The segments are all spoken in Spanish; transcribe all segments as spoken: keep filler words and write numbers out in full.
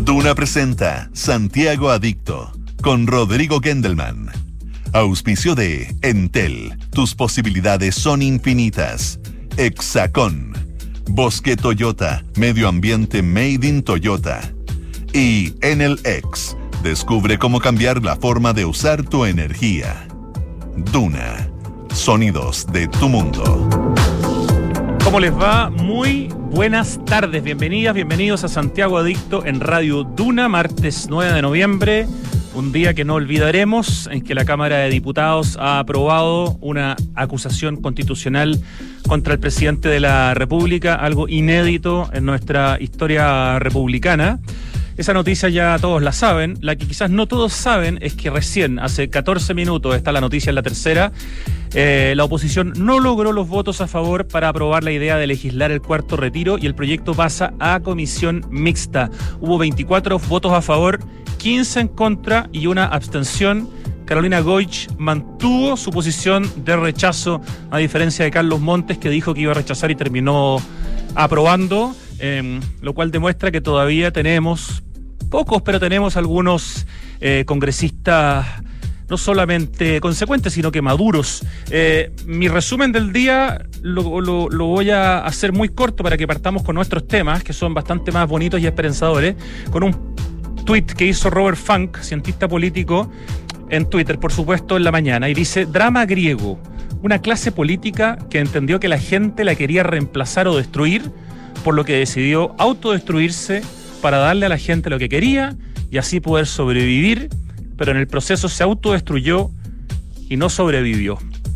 Duna presenta Santiago Adicto con Rodrigo Gendelman. Auspicio de Entel. Tus posibilidades son infinitas. Hexacón. Bosque Toyota. Medio ambiente made in Toyota. Y Enel X. Descubre cómo cambiar la forma de usar tu energía. Duna. Sonidos de tu mundo. ¿Cómo les va? Muy buenas tardes, bienvenidas, bienvenidos a Santiago Adicto en Radio Duna, martes nueve de noviembre, un día que no olvidaremos, en que la Cámara de Diputados ha aprobado una acusación constitucional contra el presidente de la República, algo inédito en nuestra historia republicana. Esa noticia ya todos la saben. La que quizás no todos saben es que recién, hace catorce minutos, está la noticia en La Tercera, eh, la oposición no logró los votos a favor para aprobar la idea de legislar el cuarto retiro y el proyecto pasa a comisión mixta. Hubo veinticuatro votos a favor, quince en contra y una abstención. Carolina Goich mantuvo su posición de rechazo, a diferencia de Carlos Montes, que dijo que iba a rechazar y terminó aprobando, eh, lo cual demuestra que todavía tenemos pocos, pero tenemos algunos eh, congresistas no solamente consecuentes, sino que maduros. Eh, mi resumen del día lo, lo, lo voy a hacer muy corto para que partamos con nuestros temas, que son bastante más bonitos y esperanzadores, con un tuit que hizo Robert Funk, cientista político, en Twitter, por supuesto, en la mañana, y dice: drama griego, una clase política que entendió que la gente la quería reemplazar o destruir, por lo que decidió autodestruirse para darle a la gente lo que quería y así poder sobrevivir, pero en el proceso se autodestruyó y no sobrevivió.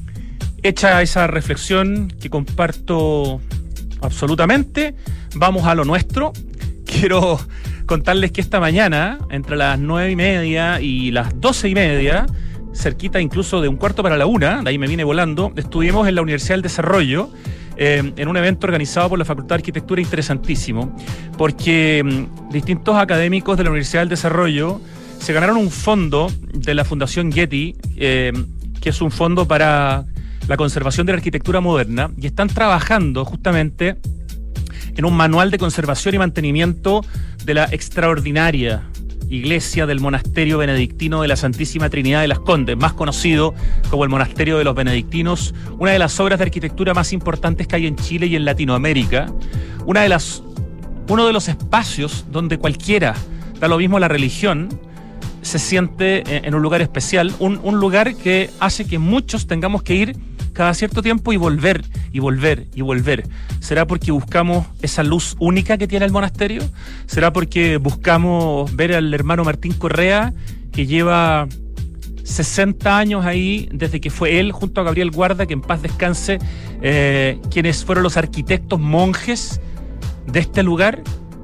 Hecha esa reflexión que comparto absolutamente, vamos a lo nuestro. Quiero contarles que esta mañana, entre las nueve y media y las doce y media, cerquita incluso de un cuarto para la una, de ahí me vine volando, estuvimos en la Universidad del Desarrollo, eh, en un evento organizado por la Facultad de Arquitectura interesantísimo, porque mm, distintos académicos de la Universidad del Desarrollo se ganaron un fondo de la Fundación Getty, eh, que es un fondo para la conservación de la arquitectura moderna, y están trabajando justamente en un manual de conservación y mantenimiento de la extraordinaria iglesia del monasterio benedictino de la Santísima Trinidad de las Condes, más conocido como el Monasterio de los Benedictinos, una de las obras de arquitectura más importantes que hay en Chile y en Latinoamérica, una de las, uno de los espacios donde cualquiera, da lo mismo la religión, se siente en un lugar especial, un, un lugar que hace que muchos tengamos que ir cada cierto tiempo y volver, y volver, y volver. ¿Será porque buscamos esa luz única que tiene el monasterio? ¿Será porque buscamos ver al hermano Martín Correa, que lleva sesenta años ahí, desde que fue él, junto a Gabriel Guarda, que en paz descanse, eh, quienes fueron los arquitectos monjes de este lugar?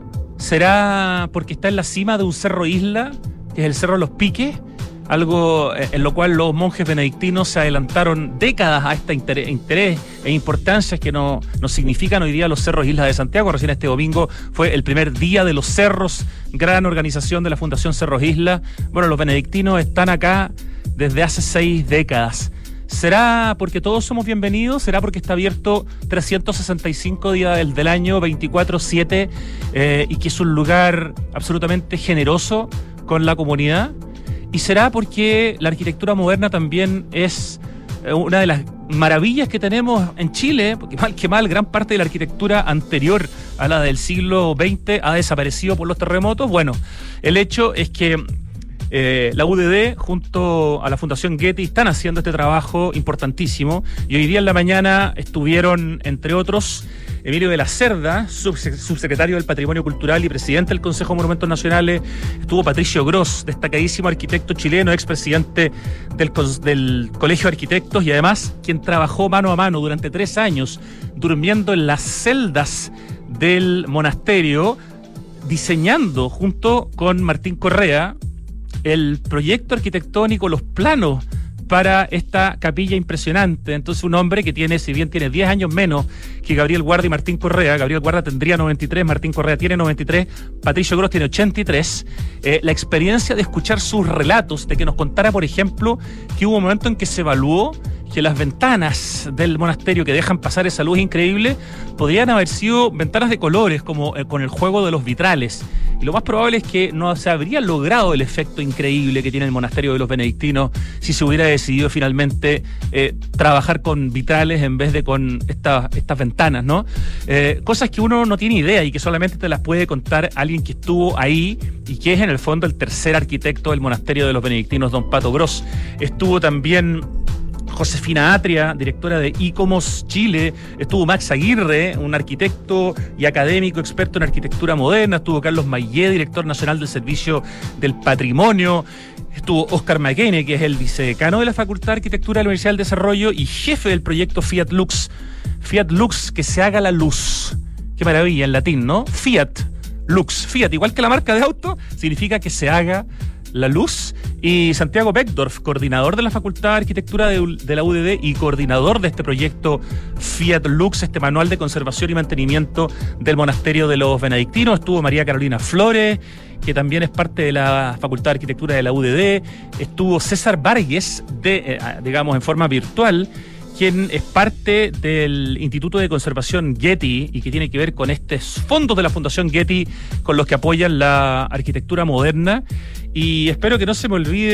¿Será porque está en la cima de un cerro isla, que es el Cerro Los Piques? Algo en lo cual los monjes benedictinos se adelantaron décadas a este interés, interés e importancia que no, nos significan hoy día los Cerros Islas de Santiago. Recién este domingo fue el primer día de los cerros, gran organización de la Fundación Cerros Islas. Bueno, los benedictinos están acá desde hace seis décadas. ¿Será porque todos somos bienvenidos? ¿Será porque está abierto trescientos sesenta y cinco días del, del año, veinticuatro siete, eh, y que es un lugar absolutamente generoso con la comunidad? ¿Y será porque la arquitectura moderna también es una de las maravillas que tenemos en Chile? Porque mal que mal, gran parte de la arquitectura anterior a la del siglo veinte ha desaparecido por los terremotos. Bueno, el hecho es que eh, la U D D junto a la Fundación Getty están haciendo este trabajo importantísimo, y hoy día en la mañana estuvieron, entre otros, Emilio de la Cerda, subsecretario del Patrimonio Cultural y presidente del Consejo de Monumentos Nacionales. Estuvo Patricio Gross, destacadísimo arquitecto chileno, expresidente del, del Colegio de Arquitectos, y además quien trabajó mano a mano durante tres años durmiendo en las celdas del monasterio, diseñando junto con Martín Correa el proyecto arquitectónico, los planos para esta capilla impresionante. Entonces, un hombre que tiene, si bien tiene diez años menos que Gabriel Guarda y Martín Correa, Gabriel Guarda tendría noventa y tres, Martín Correa tiene noventa y tres, Patricio Gross tiene ochenta y tres, eh, la experiencia de escuchar sus relatos, de que nos contara, por ejemplo, que hubo un momento en que se evaluó que las ventanas del monasterio que dejan pasar esa luz increíble podrían haber sido ventanas de colores, como eh, con el juego de los vitrales. Y lo más probable es que no se habría logrado el efecto increíble que tiene el monasterio de los benedictinos si se hubiera decidido finalmente eh, trabajar con vitrales en vez de con esta, estas ventanas, ¿no? Eh, cosas que uno no tiene idea y que solamente te las puede contar alguien que estuvo ahí y que es en el fondo el tercer arquitecto del monasterio de los benedictinos, don Pato Gross. Estuvo también Josefina Atria, directora de ICOMOS Chile, estuvo Max Aguirre, un arquitecto y académico experto en arquitectura moderna, estuvo Carlos Mayé, director nacional del Servicio del Patrimonio, estuvo Oscar Maquene, que es el vicedecano de la Facultad de Arquitectura de la Universidad del Desarrollo y jefe del proyecto Fiat Lux. Fiat Lux, que se haga la luz. Qué maravilla en latín, ¿no? Fiat Lux. Fiat, igual que la marca de auto, significa que se haga la luz. Y Santiago Beckdorf, coordinador de la Facultad de Arquitectura de, de la U D D y coordinador de este proyecto Fiat Lux, este manual de conservación y mantenimiento del monasterio de los benedictinos. Estuvo María Carolina Flores, que también es parte de la Facultad de Arquitectura de la U D D. Estuvo César Vargas, de, eh, digamos, en forma virtual, quien es parte del Instituto de Conservación Getty y que tiene que ver con estos fondos de la Fundación Getty con los que apoyan la arquitectura moderna. Y espero que no se me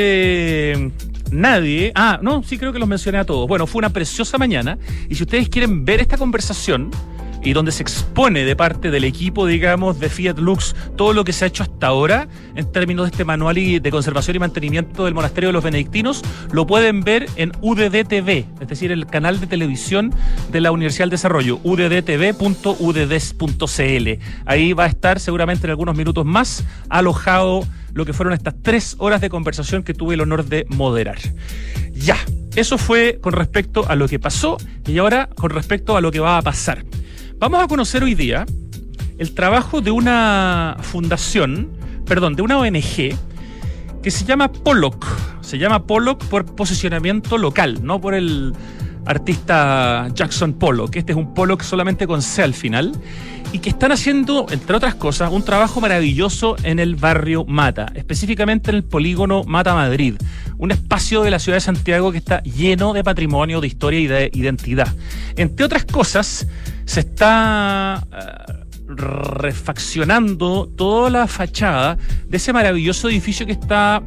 olvide nadie. Ah, no, sí creo que los mencioné a todos. Bueno, fue una preciosa mañana y si ustedes quieren ver esta conversación y donde se expone de parte del equipo, digamos, de Fiat Lux todo lo que se ha hecho hasta ahora en términos de este manual de conservación y mantenimiento del monasterio de los benedictinos, lo pueden ver en U D D T V, es decir, el canal de televisión de la Universidad del Desarrollo, u d d t v punto u d d punto c l. Ahí va a estar seguramente en algunos minutos más alojado lo que fueron estas tres horas de conversación que tuve el honor de moderar. Ya, eso fue con respecto a lo que pasó y ahora con respecto a lo que va a pasar. Vamos a conocer hoy día el trabajo de una fundación, perdón, de una O N G que se llama Pollock. Se llama Pollock por posicionamiento local, no por el artista Jackson Pollock. Este es un Pollock solamente con C al final y que están haciendo, entre otras cosas, un trabajo maravilloso en el barrio Mata, específicamente en el polígono Mata Madrid, un espacio de la ciudad de Santiago que está lleno de patrimonio, de historia y de identidad. Entre otras cosas, se está uh, refaccionando toda la fachada de ese maravilloso edificio que está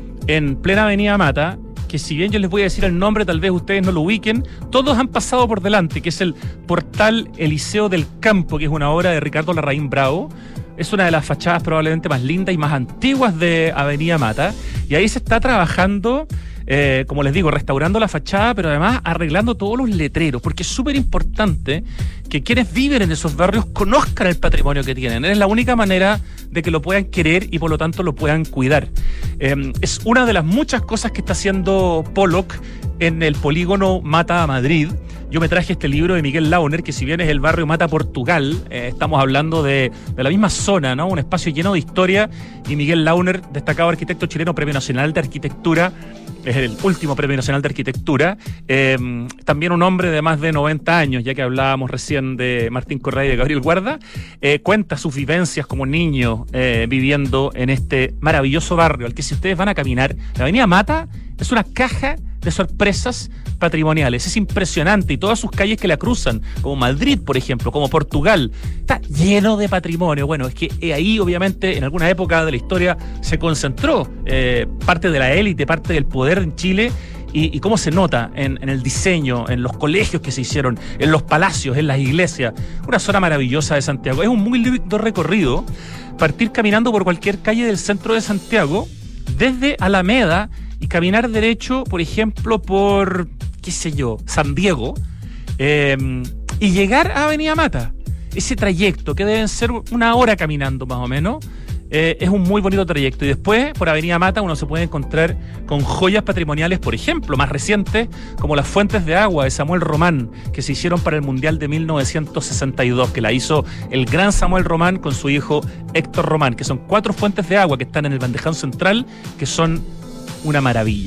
en plena avenida Mata, que si bien yo les voy a decir el nombre, tal vez ustedes no lo ubiquen, todos han pasado por delante, que es el Portal Eliseo del Campo, que es una obra de Ricardo Larraín Bravo. Es una de las fachadas probablemente más lindas y más antiguas de Avenida Mata, y ahí se está trabajando, eh, como les digo, restaurando la fachada, pero además arreglando todos los letreros, porque es súper importante que quienes viven en esos barrios conozcan el patrimonio que tienen. Es la única manera de que lo puedan querer y por lo tanto lo puedan cuidar. Eh, es una de las muchas cosas que está haciendo Pollock en el polígono Mata Madrid. Yo me traje este libro de Miguel Launer, que si bien es el barrio Mata Portugal, eh, estamos hablando de, de la misma zona, ¿no? Un espacio lleno de historia, y Miguel Launer, destacado arquitecto chileno, Premio Nacional de Arquitectura, es el último Premio Nacional de Arquitectura, eh, también un hombre de más de noventa años, ya que hablábamos recién de Martín Correa y de Gabriel Guarda, eh, cuenta sus vivencias como niño eh, viviendo en este maravilloso barrio, al que si ustedes van a caminar, la avenida Mata es una caja de sorpresas patrimoniales, es impresionante, y todas sus calles que la cruzan, como Madrid, por ejemplo, como Portugal, está lleno de patrimonio. Bueno, es que ahí obviamente en alguna época de la historia se concentró eh, parte de la élite, parte del poder en Chile, y, y cómo se nota en, en el diseño, en los colegios que se hicieron, en los palacios, en las iglesias. Una zona maravillosa de Santiago. Es un muy lindo recorrido partir caminando por cualquier calle del centro de Santiago, desde Alameda, y caminar derecho, por ejemplo, por, qué sé yo, San Diego, eh, y llegar a Avenida Mata. Ese trayecto, que deben ser una hora caminando más o menos, eh, es un muy bonito trayecto. Y después, por Avenida Mata, uno se puede encontrar con joyas patrimoniales, por ejemplo, más recientes, como las fuentes de agua de Samuel Román, que se hicieron para el Mundial de mil novecientos sesenta y dos, que la hizo el gran Samuel Román con su hijo Héctor Román, que son cuatro fuentes de agua que están en el bandejón central, que son una maravilla.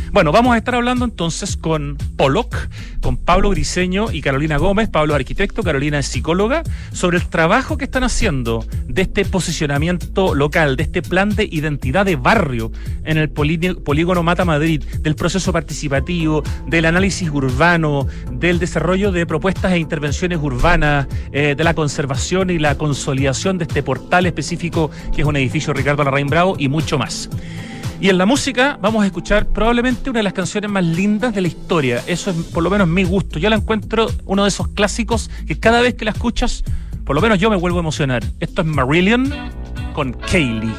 Bueno, vamos a estar hablando entonces con Pollock, con Pablo Briceño y Carolina Gómez. Pablo es arquitecto, Carolina es psicóloga, sobre el trabajo que están haciendo de este posicionamiento local, de este plan de identidad de barrio en el polígono Mata Madrid, del proceso participativo, del análisis urbano, del desarrollo de propuestas e intervenciones urbanas, eh, de la conservación y la consolidación de este portal específico que es un edificio Ricardo Larraín Bravo y mucho más. Y en la música vamos a escuchar probablemente una de las canciones más lindas de la historia. Eso es por lo menos mi gusto. Yo la encuentro uno de esos clásicos que cada vez que la escuchas, por lo menos yo me vuelvo a emocionar. Esto es Marillion con Kaylee.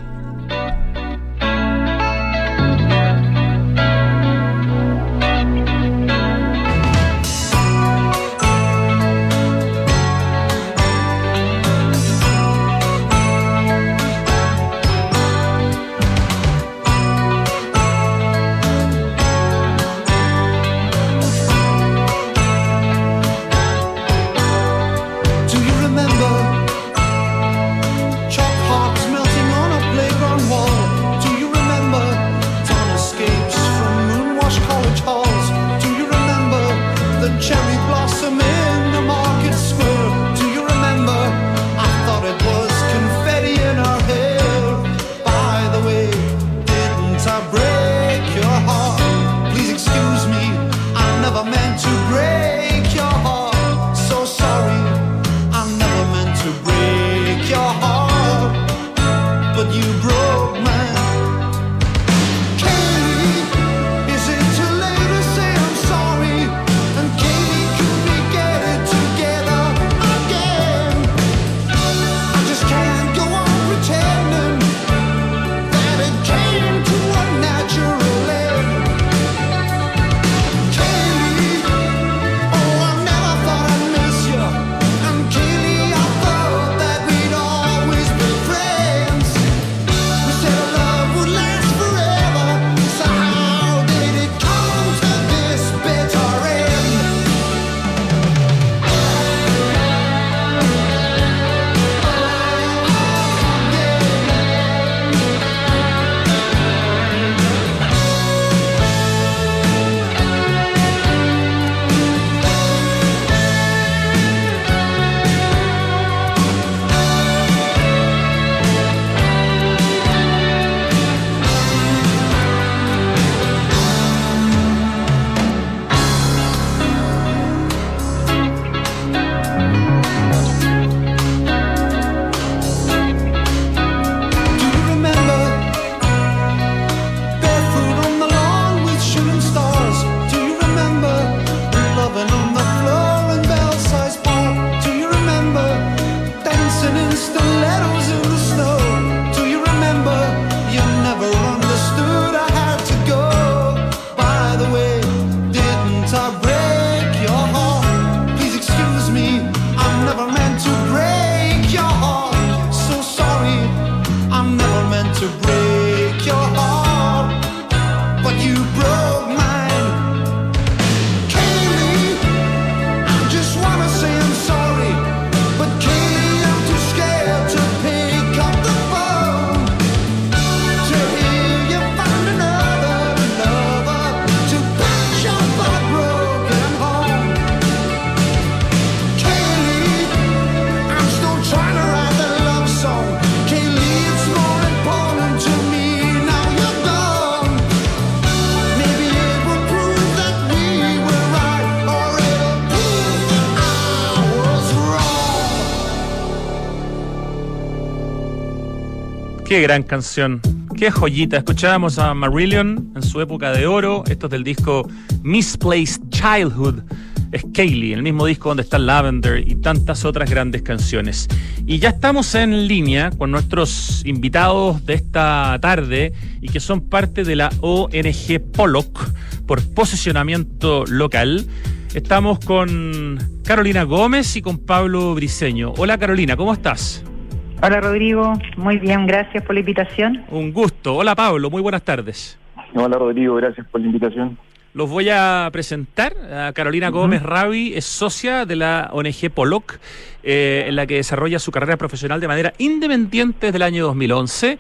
Qué gran canción, qué joyita. Escuchábamos a Marillion en su época de oro. Esto es del disco Misplaced Childhood. Es Kaylee, el mismo disco donde está Lavender y tantas otras grandes canciones. Y ya estamos en línea con nuestros invitados de esta tarde y que son parte de la O N G Pollock por posicionamiento local. Estamos con Carolina Gómez y con Pablo Briceño. Hola Carolina, ¿cómo estás? Hola Rodrigo, muy bien, gracias por la invitación. Un gusto. Hola Pablo, muy buenas tardes. Hola Rodrigo, gracias por la invitación. Los voy a presentar. A Carolina uh-huh. Gómez Ravi es socia de la O N G Pollock, eh, en la que desarrolla su carrera profesional de manera independiente desde el año dos mil once.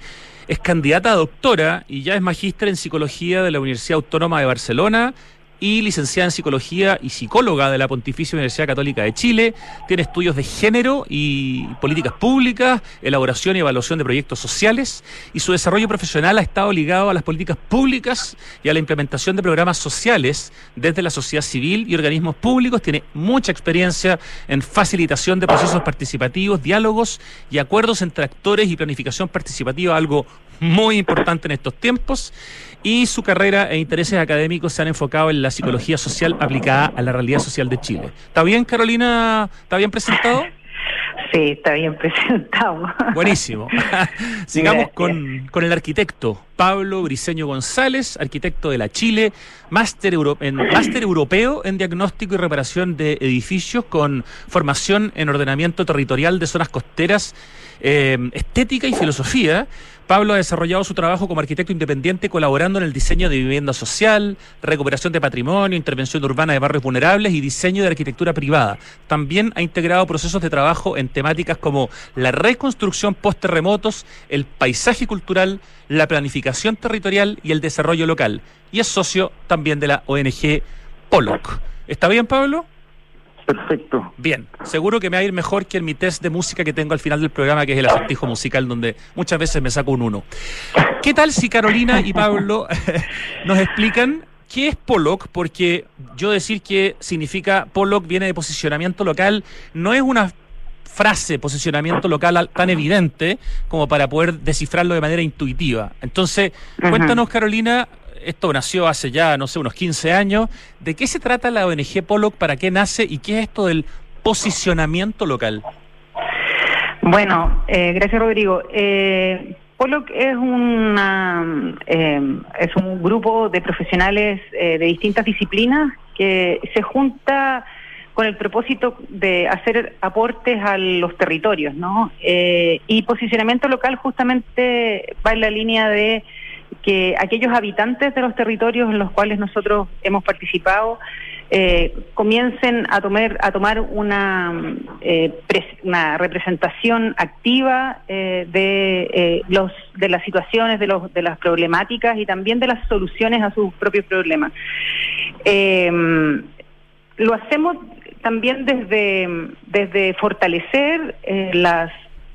Es candidata a doctora y ya es magíster en psicología de la Universidad Autónoma de Barcelona y licenciada en Psicología y psicóloga de la Pontificia Universidad Católica de Chile. Tiene estudios de género y políticas públicas, elaboración y evaluación de proyectos sociales, y su desarrollo profesional ha estado ligado a las políticas públicas y a la implementación de programas sociales desde la sociedad civil y organismos públicos. Tiene mucha experiencia en facilitación de procesos participativos, diálogos y acuerdos entre actores y planificación participativa, algo muy importante en estos tiempos, y su carrera e intereses académicos se han enfocado en la psicología social aplicada a la realidad social de Chile. ¿Está bien, Carolina? ¿Está bien presentado? Sí, está bien presentado. Buenísimo. Sigamos con, con el arquitecto Pablo Briceño González, arquitecto de la Chile, máster, euro, en, máster europeo en diagnóstico y reparación de edificios, con formación en ordenamiento territorial de zonas costeras, eh, estética y filosofía. Pablo ha desarrollado su trabajo como arquitecto independiente colaborando en el diseño de vivienda social, recuperación de patrimonio, intervención urbana de barrios vulnerables y diseño de arquitectura privada. También ha integrado procesos de trabajo en temáticas como la reconstrucción post-terremotos, el paisaje cultural, la planificación territorial y el desarrollo local. Y es socio también de la O N G Pollock. ¿Está bien, Pablo? Perfecto. Bien, seguro que me va a ir mejor que en mi test de música que tengo al final del programa, que es el acertijo musical, donde muchas veces me saco un uno. ¿Qué tal si Carolina y Pablo nos explican qué es Pollock? Porque yo decir que significa Pollock viene de posicionamiento local, no es una frase, posicionamiento local, tan evidente como para poder descifrarlo de manera intuitiva. Entonces, uh-huh. Cuéntanos, Carolina. Esto nació hace ya, no sé, unos quince años. ¿De qué se trata la O N G Pollock? ¿Para qué nace? ¿Y qué es esto del posicionamiento local? Bueno, eh, gracias, Rodrigo. Eh, Pollock es, una, eh, es un grupo de profesionales eh, de distintas disciplinas que se junta con el propósito de hacer aportes a los territorios, ¿no? Eh, y posicionamiento local justamente va en la línea de que aquellos habitantes de los territorios en los cuales nosotros hemos participado eh, comiencen a tomar a tomar una eh, pres, una representación activa eh, de eh, los de las situaciones, de los de las problemáticas y también de las soluciones a sus propios problemas. Eh, lo hacemos también desde desde fortalecer eh, las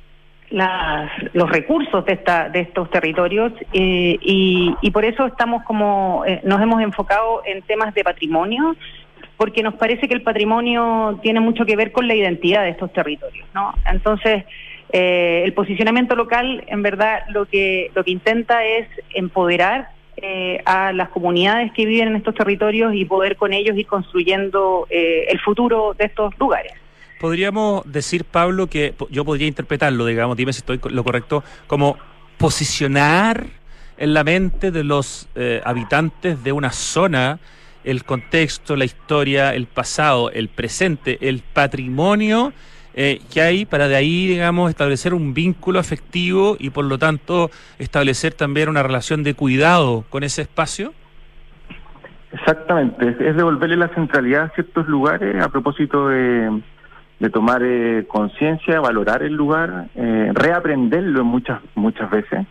Las, los recursos de esta de estos territorios eh, y, y por eso estamos como eh, nos hemos enfocado en temas de patrimonio, porque nos parece que el patrimonio tiene mucho que ver con la identidad de estos territorios, ¿no? Entonces eh, el posicionamiento local en verdad lo que lo que intenta es empoderar eh, a las comunidades que viven en estos territorios y poder con ellos ir construyendo eh, el futuro de estos lugares. Podríamos decir, Pablo, que yo podría interpretarlo, digamos, dime si estoy lo correcto, como posicionar en la mente de los eh, habitantes de una zona el contexto, la historia, el pasado, el presente, el patrimonio eh, que hay, para de ahí, digamos, establecer un vínculo afectivo y por lo tanto establecer también una relación de cuidado con ese espacio. Exactamente, es, es devolverle la centralidad a ciertos lugares a propósito de... de tomar eh, conciencia, valorar el lugar, eh, reaprenderlo muchas muchas veces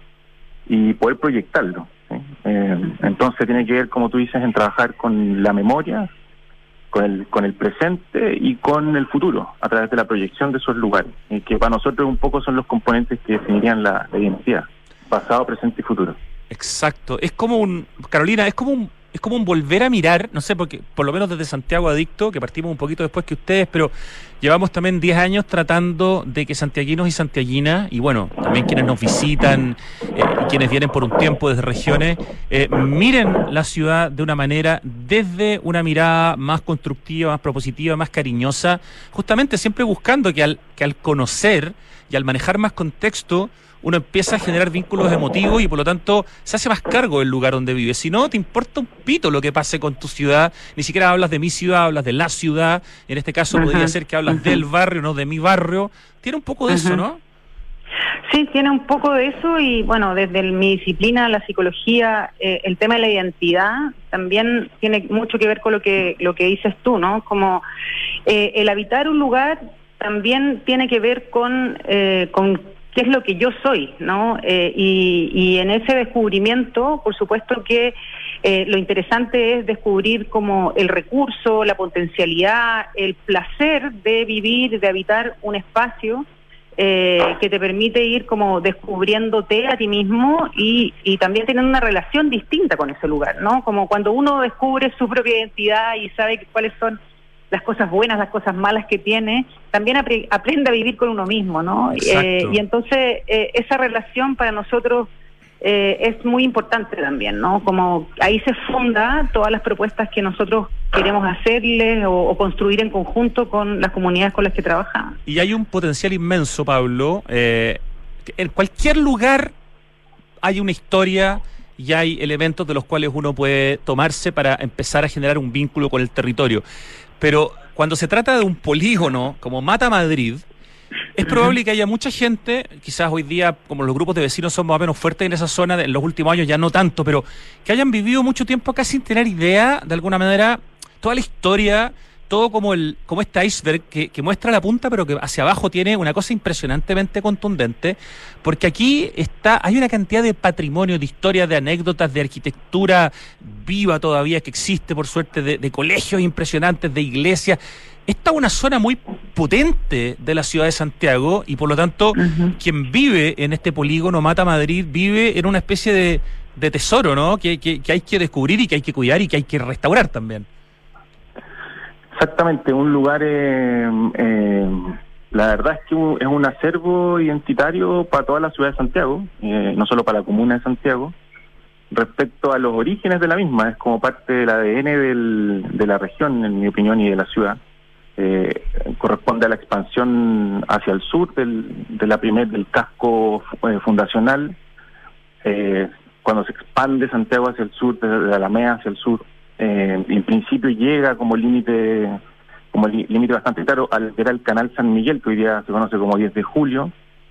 y poder proyectarlo, ¿sí? Eh, entonces tiene que ver, como tú dices, en trabajar con la memoria, con el con el presente y con el futuro, a través de la proyección de esos lugares, eh, que para nosotros un poco son los componentes que definirían la, la identidad, pasado, presente y futuro. Exacto, es como un, Carolina, es como un Es como un volver a mirar, no sé, porque por lo menos desde Santiago Adicto, que partimos un poquito después que ustedes, pero llevamos también diez años tratando de que santiaguinos y santiaguinas, y bueno, también quienes nos visitan eh, y quienes vienen por un tiempo desde regiones, eh, miren la ciudad de una manera, desde una mirada más constructiva, más propositiva, más cariñosa, justamente siempre buscando que al, que al conocer y al manejar más contexto, uno empieza a generar vínculos emotivos y por lo tanto se hace más cargo del lugar donde vive. Si no, te importa un pito lo que pase con tu ciudad, ni siquiera hablas de mi ciudad, hablas de la ciudad, en este caso uh-huh. podría ser que hablas uh-huh. del barrio, no de mi barrio. Tiene un poco de uh-huh. eso, ¿no? Sí, tiene un poco de eso y bueno, desde mi disciplina, la psicología, eh, el tema de la identidad también tiene mucho que ver con lo que, lo que dices tú, ¿no? Como eh, el habitar un lugar también tiene que ver con... Eh, con qué es lo que yo soy, ¿no? Eh, y, y en ese descubrimiento, por supuesto que eh, lo interesante es descubrir como el recurso, la potencialidad, el placer de vivir, de habitar un espacio eh, que te permite ir como descubriéndote a ti mismo y, y también teniendo una relación distinta con ese lugar, ¿no? Como cuando uno descubre su propia identidad y sabe cuáles son las cosas buenas, las cosas malas que tiene, también apre- aprende a vivir con uno mismo, ¿no? Eh, y entonces eh, esa relación para nosotros eh, es muy importante también, ¿no? Como ahí se funda todas las propuestas que nosotros queremos hacerles o, o construir en conjunto con las comunidades con las que trabajamos. Y hay un potencial inmenso, Pablo. Eh, en cualquier lugar hay una historia y hay elementos de los cuales uno puede tomarse para empezar a generar un vínculo con el territorio. Pero cuando se trata de un polígono como Mata Madrid, es probable que haya mucha gente, quizás hoy día, como los grupos de vecinos son más o menos fuertes en esa zona, en los últimos años ya no tanto, pero que hayan vivido mucho tiempo acá sin tener idea, de alguna manera, toda la historia, todo como el como este iceberg que, que muestra la punta, pero que hacia abajo tiene una cosa impresionantemente contundente, porque aquí está hay una cantidad de patrimonio, de historias, de anécdotas, de arquitectura viva todavía que existe, por suerte, de, de colegios impresionantes, de iglesias. Esta es una zona muy potente de la ciudad de Santiago y, por lo tanto, uh-huh. quien vive en este polígono Mata Madrid vive en una especie de, de tesoro, ¿no? Que, que, que hay que descubrir y que hay que cuidar y que hay que restaurar también. Exactamente, un lugar, eh, eh, la verdad es que un, es un acervo identitario para toda la ciudad de Santiago, eh, no solo para la comuna de Santiago, respecto a los orígenes de la misma, es como parte del A D N del, de la región, en mi opinión, y de la ciudad. Eh, corresponde a la expansión hacia el sur del, de la primer, del casco eh, fundacional, eh, cuando se expande Santiago hacia el sur, desde la Alameda hacia el sur. Eh, en principio llega como límite como límite bastante claro al ver el canal San Miguel, que hoy día se conoce como diez de julio.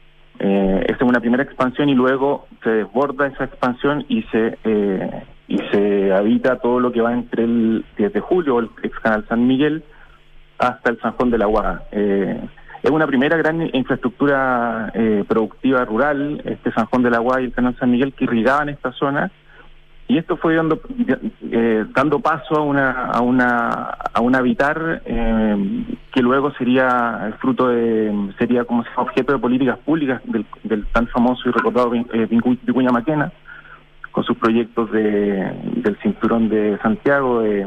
Eh, esa es una primera expansión y luego se desborda esa expansión y se eh, y se habita todo lo que va entre el diez de julio, el ex canal San Miguel, hasta el Sanjón de la Guaga. Eh, es una primera gran infraestructura eh, productiva rural, este Sanjón de la Guaga y el canal San Miguel, que irrigaban esta zona. Y esto fue dando eh, dando paso a una a una a un habitar eh, que luego sería el fruto de sería como objeto de políticas públicas del, del tan famoso y recordado eh, Vicuña Maquena, con sus proyectos de del cinturón de Santiago, de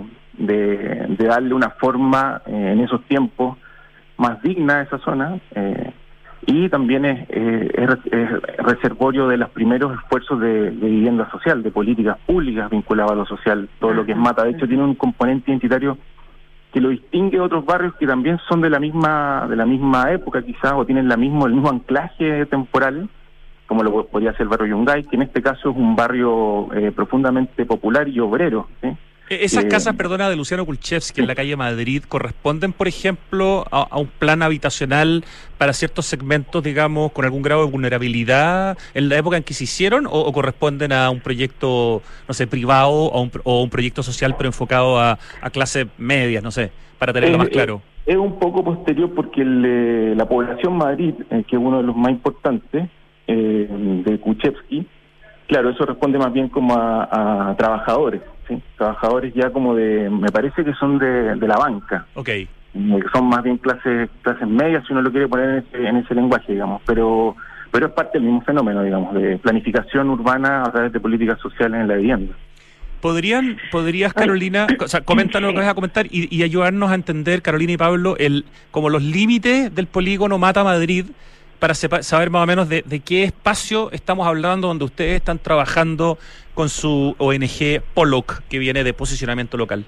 de, de darle una forma eh, en esos tiempos más digna a esa zona. Eh, Y también es, eh, es, es reservorio de los primeros esfuerzos de, de vivienda social, de políticas públicas vinculadas a lo social, todo lo que es Mata. De hecho, tiene un componente identitario que lo distingue de otros barrios que también son de la misma de la misma época, quizás, o tienen la mismo, el mismo anclaje temporal, como lo podría ser el barrio Yungay, que en este caso es un barrio eh, profundamente popular y obrero, ¿sí? Esas eh, casas, perdona, de Luciano Kulczewski en la calle Madrid, ¿corresponden, por ejemplo, a, a un plan habitacional para ciertos segmentos, digamos, con algún grado de vulnerabilidad en la época en que se hicieron, o, o corresponden a un proyecto, no sé, privado o un, o un proyecto social pero enfocado a, a clases medias, no sé, para tenerlo es, más claro? Es, es un poco posterior porque el, eh, la población Madrid, eh, que es uno de los más importantes, eh, de Kulczewski, claro, eso responde más bien como a, a trabajadores, ¿sí? Trabajadores ya como de, me parece que son de, de la banca. Okay. Que son más bien clases clases medias, si uno lo quiere poner en ese, en ese lenguaje, digamos, pero pero es parte del mismo fenómeno, digamos, de planificación urbana a través de políticas sociales en la vivienda. ¿Podrían, podrías, Carolina, o sea, coméntanos lo que vas a comentar y, y ayudarnos a entender, Carolina y Pablo, el como los límites del polígono Mata Madrid, para sepa, saber más o menos de, de qué espacio estamos hablando donde ustedes están trabajando con su O N G Pollock, que viene de posicionamiento local?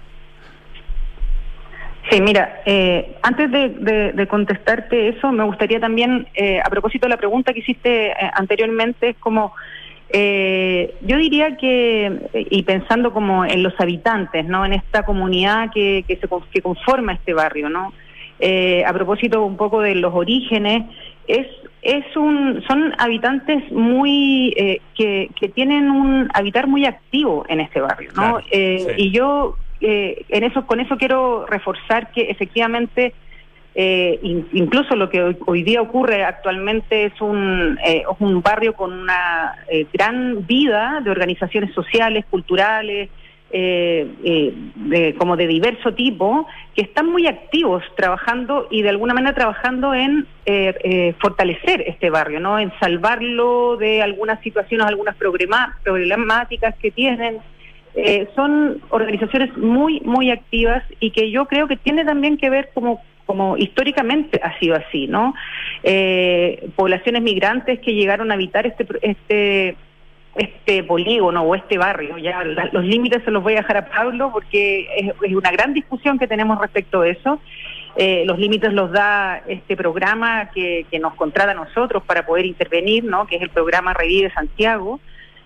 Sí, mira, eh, antes de, de, de contestarte eso, me gustaría también, eh, a propósito de la pregunta que hiciste eh, anteriormente, es como, eh, yo diría que, y pensando como en los habitantes, ¿no? En esta comunidad que, que, se, que conforma este barrio, ¿no? Eh, a propósito un poco de los orígenes, es es un son habitantes muy eh, que, que tienen un habitar muy activo en este barrio, ¿no? Claro, eh, sí. Y yo eh, en eso con eso quiero reforzar que efectivamente Eh, in, incluso lo que hoy, hoy día ocurre actualmente es un, eh, es un barrio con una eh, gran vida de organizaciones sociales, culturales, eh, eh, de, como de diverso tipo, que están muy activos trabajando y de alguna manera trabajando en eh, eh, fortalecer este barrio, ¿no? En salvarlo de algunas situaciones, algunas problema, problemáticas que tienen. Eh, son organizaciones muy, muy activas y que yo creo que tiene también que ver como como históricamente ha sido así, ¿no? Eh, poblaciones migrantes que llegaron a habitar este este este polígono o este barrio, ya la, los límites se los voy a dejar a Pablo porque es, es una gran discusión que tenemos respecto a eso. Eh, los límites los da este programa que, que nos contrata a nosotros para poder intervenir, ¿no? Que es el programa Revive Santiago.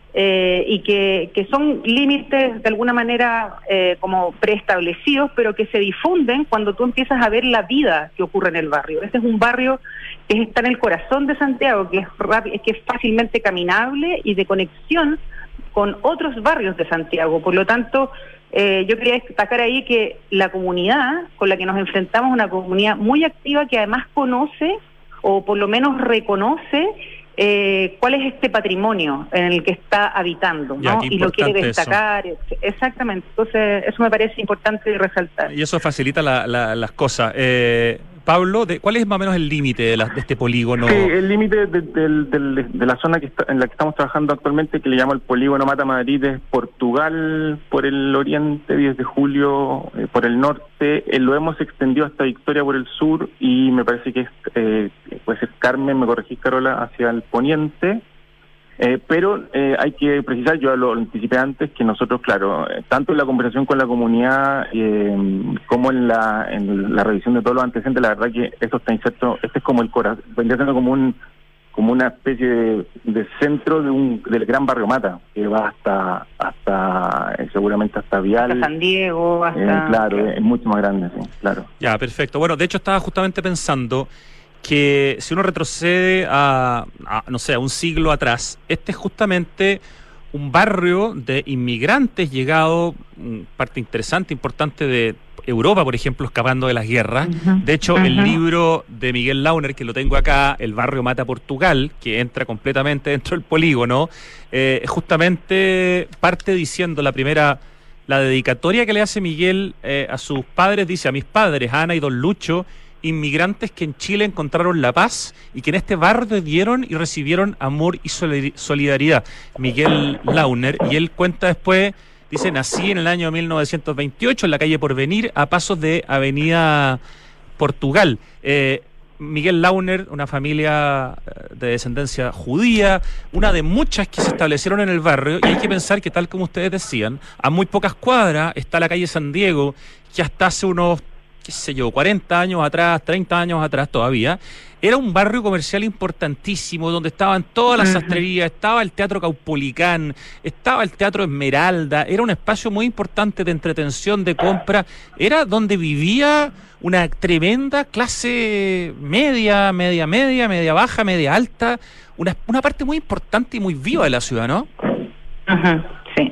Eh, y que, que son límites de alguna manera eh, como preestablecidos, pero que se difunden cuando tú empiezas a ver la vida que ocurre en el barrio. Este es un barrio que está en el corazón de Santiago, que es, rápido, que es fácilmente caminable y de conexión con otros barrios de Santiago. Por lo tanto, eh, yo quería destacar ahí que la comunidad con la que nos enfrentamos es una comunidad muy activa que además conoce o por lo menos reconoce Eh, cuál es este patrimonio en el que está habitando, ¿no? Ya, y lo quiere destacar. Eso. Exactamente. Entonces, eso me parece importante resaltar. Y eso facilita la, la, las cosas. Eh, Pablo, de, ¿cuál es más o menos el límite de, de este polígono? Sí, el límite de, de, de, de, de la zona que está, en la que estamos trabajando actualmente, que le llamo el polígono Mata Madrid, es Portugal por el oriente, diez de julio eh, por el norte, eh, lo hemos extendido hasta Victoria por el sur y me parece que es, eh, puede ser Carmen, me corregís Carola, hacia el poniente. Eh, pero eh, hay que precisar, yo lo anticipé antes, que nosotros, claro, eh, tanto en la conversación con la comunidad eh, como en la en la revisión de todos los antecedentes, la verdad que esto está inserto, este es como el corazón, vendría siendo como un como una especie de, de centro de un del gran barrio Mata, que va hasta hasta eh, seguramente hasta Vial, hasta San Diego, hasta... Eh, claro, es mucho más grande, sí, claro. Ya, perfecto. Bueno, de hecho estaba justamente pensando que si uno retrocede a, a, no sé, a un siglo atrás, este es justamente un barrio de inmigrantes llegados, parte interesante, importante de Europa, por ejemplo, escapando de las guerras. Uh-huh. De hecho, uh-huh. el libro de Miguel Launer, que lo tengo acá, El barrio Mata Portugal, que entra completamente dentro del polígono, eh, justamente parte diciendo la primera, la dedicatoria que le hace Miguel eh, a sus padres, dice: a mis padres, Ana y Don Lucho, inmigrantes que en Chile encontraron la paz y que en este barrio dieron y recibieron amor y solidaridad. Miguel Launer, y él cuenta después, dice: nací en el año mil novecientos veintiocho en la calle Porvenir, a pasos de Avenida Portugal. Eh, Miguel Launer, una familia de descendencia judía, una de muchas que se establecieron en el barrio, y hay que pensar que, tal como ustedes decían, a muy pocas cuadras está la calle San Diego, que hasta hace unos qué sé yo, cuarenta años atrás, treinta años atrás todavía, era un barrio comercial importantísimo, donde estaban todas las sastrerías, estaba el Teatro Caupolicán, estaba el Teatro Esmeralda, era un espacio muy importante de entretención, de compra, era donde vivía una tremenda clase media, media media, media baja, media alta, una, una parte muy importante y muy viva de la ciudad, ¿no? Ajá, sí.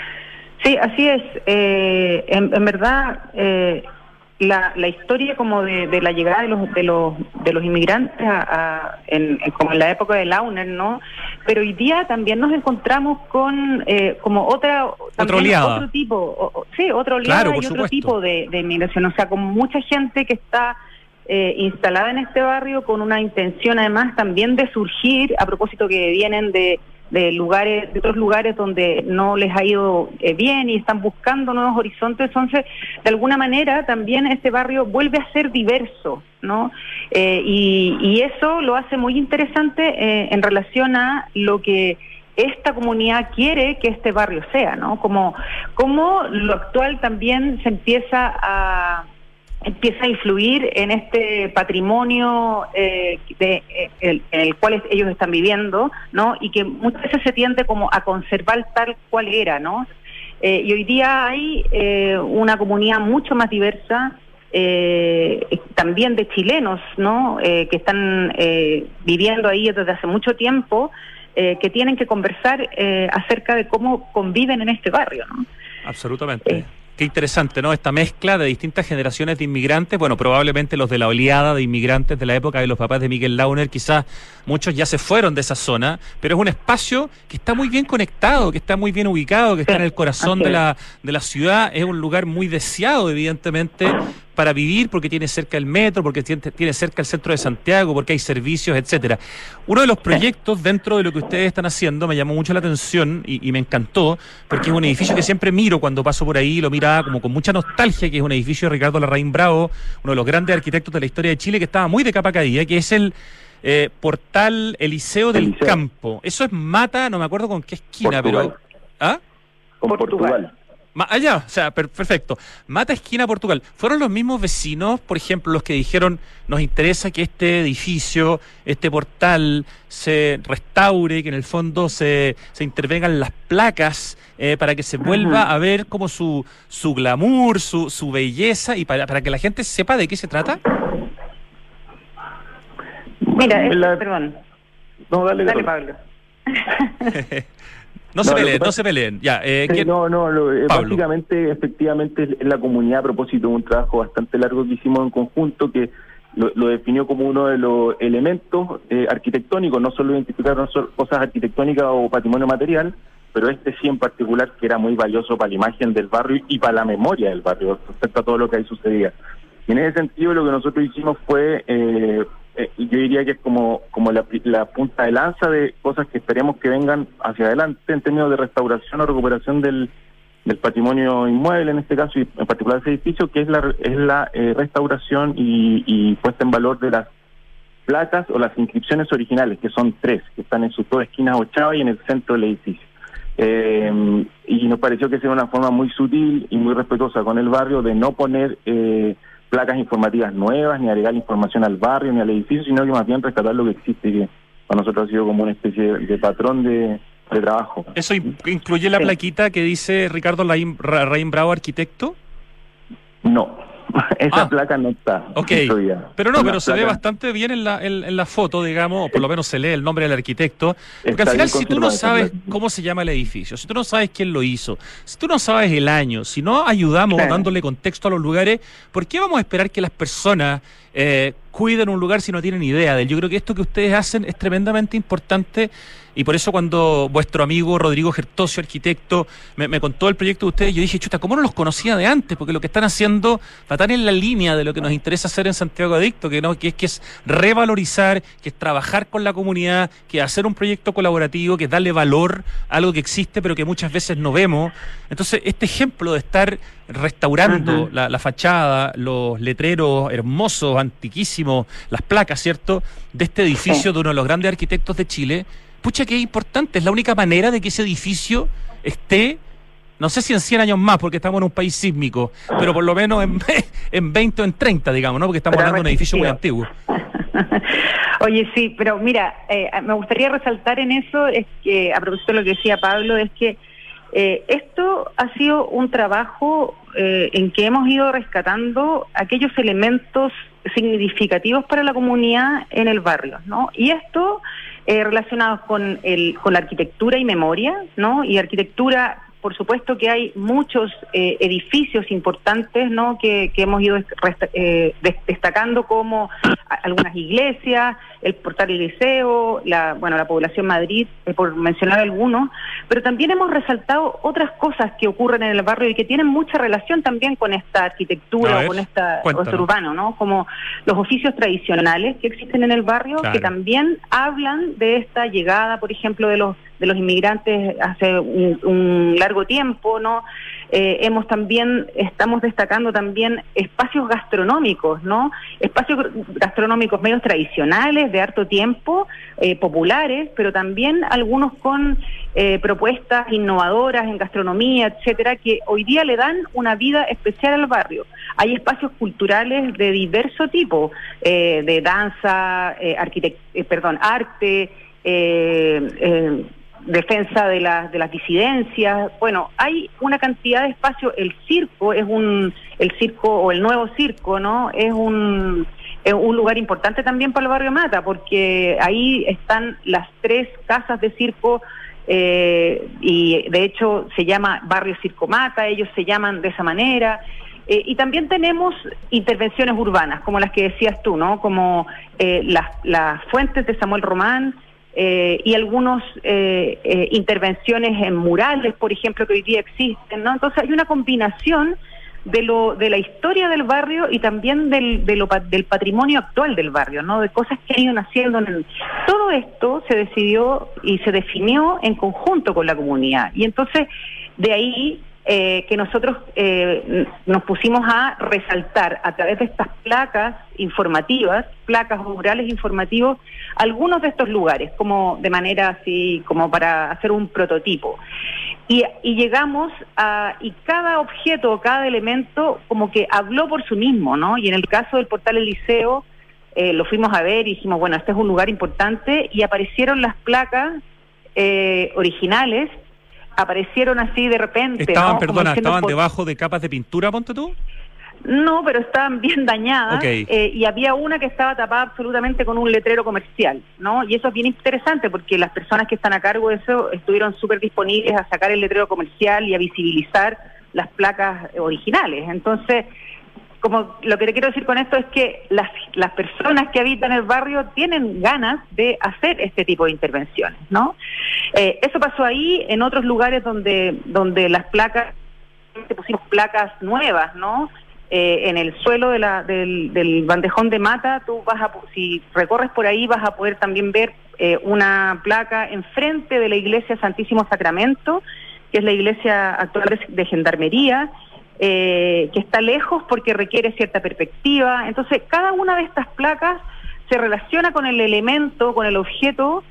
Sí, así es. Eh, en, en verdad... Eh, La, la historia como de, de la llegada de los de los de los inmigrantes a, a, en, en, como en la época de Launer, ¿no? Pero hoy día también nos encontramos con eh, como otra otra oleada, otro tipo, o, o, sí, otra oleada, claro, y otro supuesto. tipo de, de inmigración, o sea, con mucha gente que está eh, instalada en este barrio con una intención además también de surgir, a propósito que vienen de de lugares, de otros lugares donde no les ha ido eh, bien y están buscando nuevos horizontes. Entonces, de alguna manera también este barrio vuelve a ser diverso, ¿no? Eh, y, y eso lo hace muy interesante eh, en relación a lo que esta comunidad quiere que este barrio sea, ¿no? Como, como lo actual también se empieza a empieza a influir en este patrimonio eh, de, eh, el, en el cual ellos están viviendo, ¿no? Y que muchas veces se tiende como a conservar tal cual era, ¿no? Eh, y hoy día hay eh, una comunidad mucho más diversa, eh, también de chilenos, ¿no? Eh, que están eh, viviendo ahí desde hace mucho tiempo, eh, que tienen que conversar eh, acerca de cómo conviven en este barrio, ¿no? Absolutamente. Eh, Qué interesante, ¿no? Esta mezcla de distintas generaciones de inmigrantes, bueno, probablemente los de la oleada de inmigrantes de la época de los papás de Miguel Launer, quizás muchos ya se fueron de esa zona, pero es un espacio que está muy bien conectado, que está muy bien ubicado, que está en el corazón de la, de la ciudad, es un lugar muy deseado, evidentemente, para vivir, porque tiene cerca el metro, porque tiene, tiene cerca el centro de Santiago, porque hay servicios, etcétera. Uno de los proyectos dentro de lo que ustedes están haciendo me llamó mucho la atención y, y me encantó, porque es un edificio que siempre miro cuando paso por ahí, lo miraba como con mucha nostalgia, que es un edificio de Ricardo Larraín Bravo, uno de los grandes arquitectos de la historia de Chile, que estaba muy de capa caída, que es el eh, Portal Eliseo del Eliseo. Campo. Eso es Mata, no me acuerdo con qué esquina, Portugal. pero... ¿Ah? Con Portugal. Portugal. Ma- allá, o sea, per- perfecto. Mata esquina Portugal. ¿Fueron los mismos vecinos, por ejemplo, los que dijeron nos interesa que este edificio, este portal, se restaure, que en el fondo se, se intervengan las placas eh, para que se vuelva a ver como su, su glamour, su, su belleza y para, para que la gente sepa de qué se trata? Mira, es- La- perdón. No, dale, Dale, dale. Pablo. No se No, lo que peleen, no pasa- se peleen. Ya, eh, Sí, ¿quién- no, no, lo- eh, Pablo. básicamente, efectivamente, en la comunidad, a propósito de un trabajo bastante largo que hicimos en conjunto, que lo, lo definió como uno de los elementos eh, arquitectónicos, no solo identificar no solo cosas arquitectónicas o patrimonio material, pero este sí en particular, que era muy valioso para la imagen del barrio y para la memoria del barrio, respecto a todo lo que ahí sucedía. Y en ese sentido, lo que nosotros hicimos fue... Eh, Eh, yo diría que es como como la, la punta de lanza de cosas que esperemos que vengan hacia adelante en términos de restauración o recuperación del, del patrimonio inmueble, en este caso, y en particular ese edificio, que es la es la eh, restauración y, y puesta en valor de las placas o las inscripciones originales, que son tres, que están en sus dos esquinas ochadas y en el centro del edificio. Eh, y nos pareció que era una forma muy sutil y muy respetuosa con el barrio de no poner... Eh, placas informativas nuevas, ni agregar información al barrio, ni al edificio, sino que más bien rescatar lo que existe, que para nosotros ha sido como una especie de, de patrón de, de trabajo. ¿Eso in- incluye la Sí. plaquita que dice Ricardo Larraín Larraín Bravo, arquitecto? No, esa Ah. placa no está. Ok, todavía. pero no, Una pero se ve placa- bastante bien en la, en, en la foto, digamos, o por lo menos se lee el nombre del arquitecto, porque Está al final bien si tú no conservada esa sabes placa. cómo se llama el edificio, si tú no sabes quién lo hizo, si tú no sabes el año, si no ayudamos Claro. dándole contexto a los lugares, ¿por qué vamos a esperar que las personas eh, cuiden un lugar si no tienen idea de él? Yo creo que esto que ustedes hacen es tremendamente importante y por eso cuando vuestro amigo Rodrigo Gertosio, arquitecto, me, me contó el proyecto de ustedes, yo dije, chuta, ¿cómo no los conocía de antes? Porque lo que están haciendo va tan en la línea de lo que nos interesa hacer en Santiago Adicto, que no, que es que es revalorizar, que es trabajar con la comunidad, que es hacer un proyecto colaborativo, que es darle valor a algo que existe pero que muchas veces no vemos. Entonces, este ejemplo de estar restaurando Ujú. la, la fachada, los letreros hermosos, antiquísimos, las placas, ¿cierto?, de este edificio Sí. de uno de los grandes arquitectos de Chile, pucha que es importante, es la única manera de que ese edificio esté, no sé si en cien años más, porque estamos en un país sísmico, pero por lo menos en, en veinte o en treinta, digamos, ¿no? Porque estamos Pero hablando de un edificio muy resistido. antiguo. Oye, sí, pero mira, eh, me gustaría resaltar en eso, es que a propósito de lo que decía Pablo, es que eh, esto ha sido un trabajo eh, en que hemos ido rescatando aquellos elementos significativos para la comunidad en el barrio, ¿no? Y esto eh, relacionados con el con la arquitectura y memoria, ¿no? Y arquitectura, por supuesto que hay muchos eh, edificios importantes, ¿no?, que, que hemos ido resta- eh, des- destacando, como a- algunas iglesias, el Portal Eliseo, la bueno la población Madrid, eh, por mencionar algunos, pero también hemos resaltado otras cosas que ocurren en el barrio y que tienen mucha relación también con esta A arquitectura ver, o con esta cuéntanos. con esto urbano, ¿no? Como los oficios tradicionales que existen en el barrio, Claro. que también hablan de esta llegada, por ejemplo, de los de los inmigrantes hace un, un largo tiempo, ¿no? Eh, hemos también, estamos destacando también espacios gastronómicos, ¿no? Espacios gastronómicos medios tradicionales, de harto tiempo, eh, populares, pero también algunos con eh, propuestas innovadoras en gastronomía, etcétera, que hoy día le dan una vida especial al barrio. Hay espacios culturales de diverso tipo, eh, de danza, eh, arquitect- eh, perdón, arte, eh, eh, defensa de las de las disidencias. Bueno, hay una cantidad de espacios. El circo es un el circo o el nuevo circo, ¿no? Es un es un lugar importante también para el barrio Mata, porque ahí están las tres casas de circo eh, y de hecho se llama Barrio Circo Mata, ellos se llaman de esa manera. Eh, y también tenemos intervenciones urbanas, como las que decías tú, ¿no? Como eh, las, las fuentes de Samuel Román, eh, y algunas eh, eh, intervenciones en murales, por ejemplo, que hoy día existen, ¿no? Entonces hay una combinación de lo de la historia del barrio y también del, de lo, del patrimonio actual del barrio, ¿no? De cosas que han ido naciendo en el... Todo esto se decidió y se definió en conjunto con la comunidad. Y entonces, de ahí... Eh, que nosotros eh, nos pusimos a resaltar a través de estas placas informativas, placas o murales informativos, algunos de estos lugares, como de manera así, como para hacer un prototipo. Y, y llegamos a, y cada objeto, cada elemento, como que habló por sí mismo, ¿no? Y en el caso del Portal El Liceo, eh, lo fuimos a ver y dijimos, bueno, este es un lugar importante, y aparecieron las placas eh, originales, aparecieron así de repente. Estaban, ¿no? perdona, estaban por... debajo de capas de pintura, ponte tú. No, pero estaban bien dañadas, okay. eh, y había una que estaba tapada absolutamente con un letrero comercial, ¿no? Y eso es bien interesante porque las personas que están a cargo de eso estuvieron súper disponibles a sacar el letrero comercial y a visibilizar las placas originales. Entonces, como lo que te quiero decir con esto es que las, las personas que habitan el barrio tienen ganas de hacer este tipo de intervenciones, ¿no? Eh, eso pasó ahí, en otros lugares donde donde las placas, pusimos placas nuevas, ¿no? Eh, en el suelo de la, del, del bandejón de Mata, tú vas a, si recorres por ahí vas a poder también ver eh, una placa enfrente de la iglesia Santísimo Sacramento, que es la iglesia actual de, de Gendarmería, Eh, que está lejos porque requiere cierta perspectiva. Entonces, cada una de estas placas se relaciona con el elemento, con el objeto,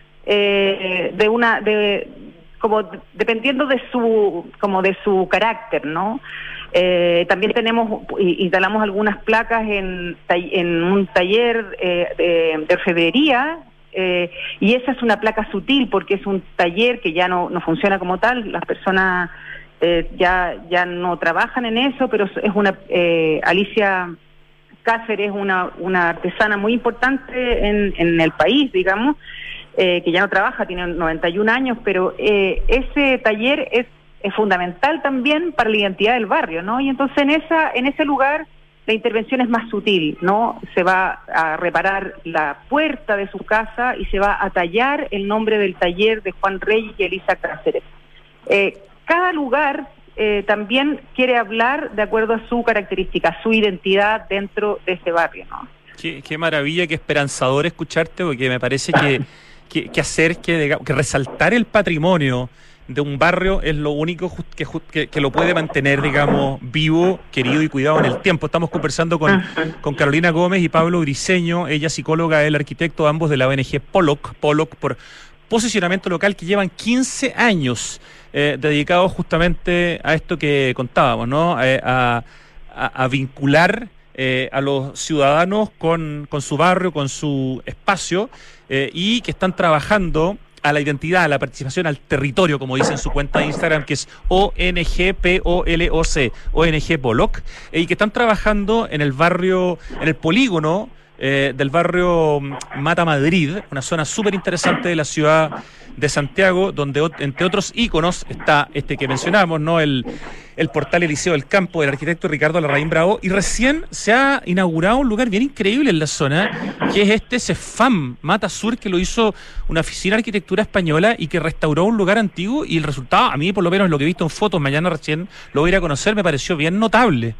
eh, de una, de, como dependiendo de su, como de su carácter, ¿no? Eh, también tenemos, instalamos algunas placas en, en un taller eh, de, de orfebrería, eh, y esa es una placa sutil porque es un taller que ya no, no funciona como tal. Las personas Eh, ya ya no trabajan en eso, pero es una eh, Alicia Cáceres, una una artesana muy importante en, en el país, digamos, eh, que ya no trabaja, tiene noventa y un años, pero eh, ese taller es, es fundamental también para la identidad del barrio, ¿no? Y entonces en esa en ese lugar la intervención es más sutil, ¿no? Se va a reparar la puerta de su casa y se va a tallar el nombre del taller de Juan Reyes y Elisa Cáceres. Eh, Cada lugar eh, también quiere hablar de acuerdo a su característica, su identidad dentro de ese barrio, ¿no? Qué, qué maravilla, qué esperanzador escucharte, porque me parece que, que, que hacer, que, digamos, que resaltar el patrimonio de un barrio es lo único que, que, que lo puede mantener, digamos, vivo, querido y cuidado en el tiempo. Estamos conversando con, con Carolina Gómez y Pablo Briceño, ella psicóloga, él arquitecto, ambos de la O N G Pollock, Pollock por posicionamiento local, que llevan quince años eh, dedicados justamente a esto que contábamos, ¿no? Eh, a, a, a vincular eh, a los ciudadanos con, con su barrio, con su espacio, eh, y que están trabajando a la identidad, a la participación, al territorio, como dice en su cuenta de Instagram, que es O N G P O L O C, O N G Pollock, eh, y que están trabajando en el barrio, en el polígono Eh, del barrio Mata Madrid, una zona súper interesante de la ciudad de Santiago, donde entre otros íconos está este que mencionamos, ¿no? El, el Portal El Liceo del Campo del arquitecto Ricardo Larraín Bravo, y recién se ha inaugurado un lugar bien increíble en la zona, que es este Cefam Mata Sur, que lo hizo una oficina de arquitectura española y que restauró un lugar antiguo, y el resultado, a mí por lo menos lo que he visto en fotos, mañana recién lo voy a ir a conocer, me pareció bien notable.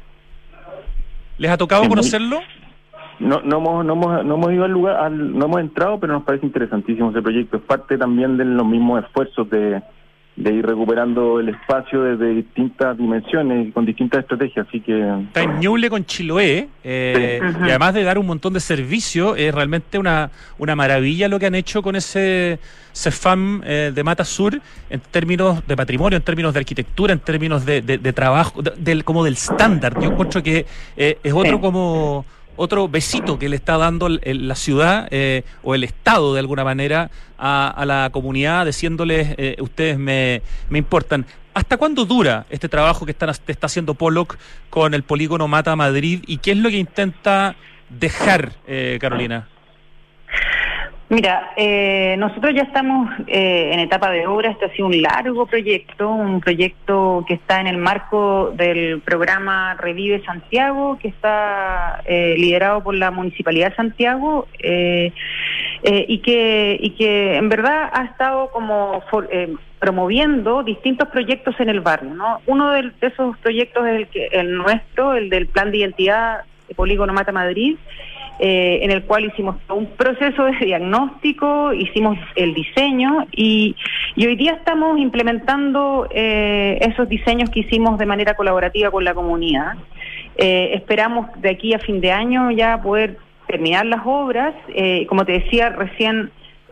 ¿Les ha tocado conocerlo? No, no hemos, no hemos, no hemos ido al lugar, al, no hemos entrado, pero nos parece interesantísimo ese proyecto. Es parte también de los mismos esfuerzos de, de ir recuperando el espacio desde distintas dimensiones y con distintas estrategias, así que... Está en Ñuble con Chiloé, eh, sí. Y además de dar un montón de servicios, es realmente una, una maravilla lo que han hecho con ese Cefam eh, de Mata Sur, en términos de patrimonio, en términos de arquitectura, en términos de, de, de trabajo, de, de, como del estándar. Yo encuentro que eh, es otro sí. como... otro besito que le está dando el, el, la ciudad eh, o el Estado de alguna manera a, a la comunidad, diciéndoles eh, ustedes me, me importan. ¿Hasta cuándo dura este trabajo que están, está haciendo Pollock con el polígono Mata Madrid y qué es lo que intenta dejar, eh, Carolina? Mira, eh, nosotros ya estamos eh, en etapa de obra. Este ha sido un largo proyecto, un proyecto que está en el marco del programa Revive Santiago, que está eh, liderado por la Municipalidad de Santiago eh, eh, y que y que en verdad ha estado como for, eh, promoviendo distintos proyectos en el barrio, ¿no? Uno de, de esos proyectos es el, que, el nuestro, el del Plan de Identidad de Polígono Mata Madrid, Eh, en el cual hicimos un proceso de diagnóstico, hicimos el diseño y, y hoy día estamos implementando eh, esos diseños que hicimos de manera colaborativa con la comunidad. Eh, esperamos de aquí a fin de año ya poder terminar las obras. Eh, como te decía recién,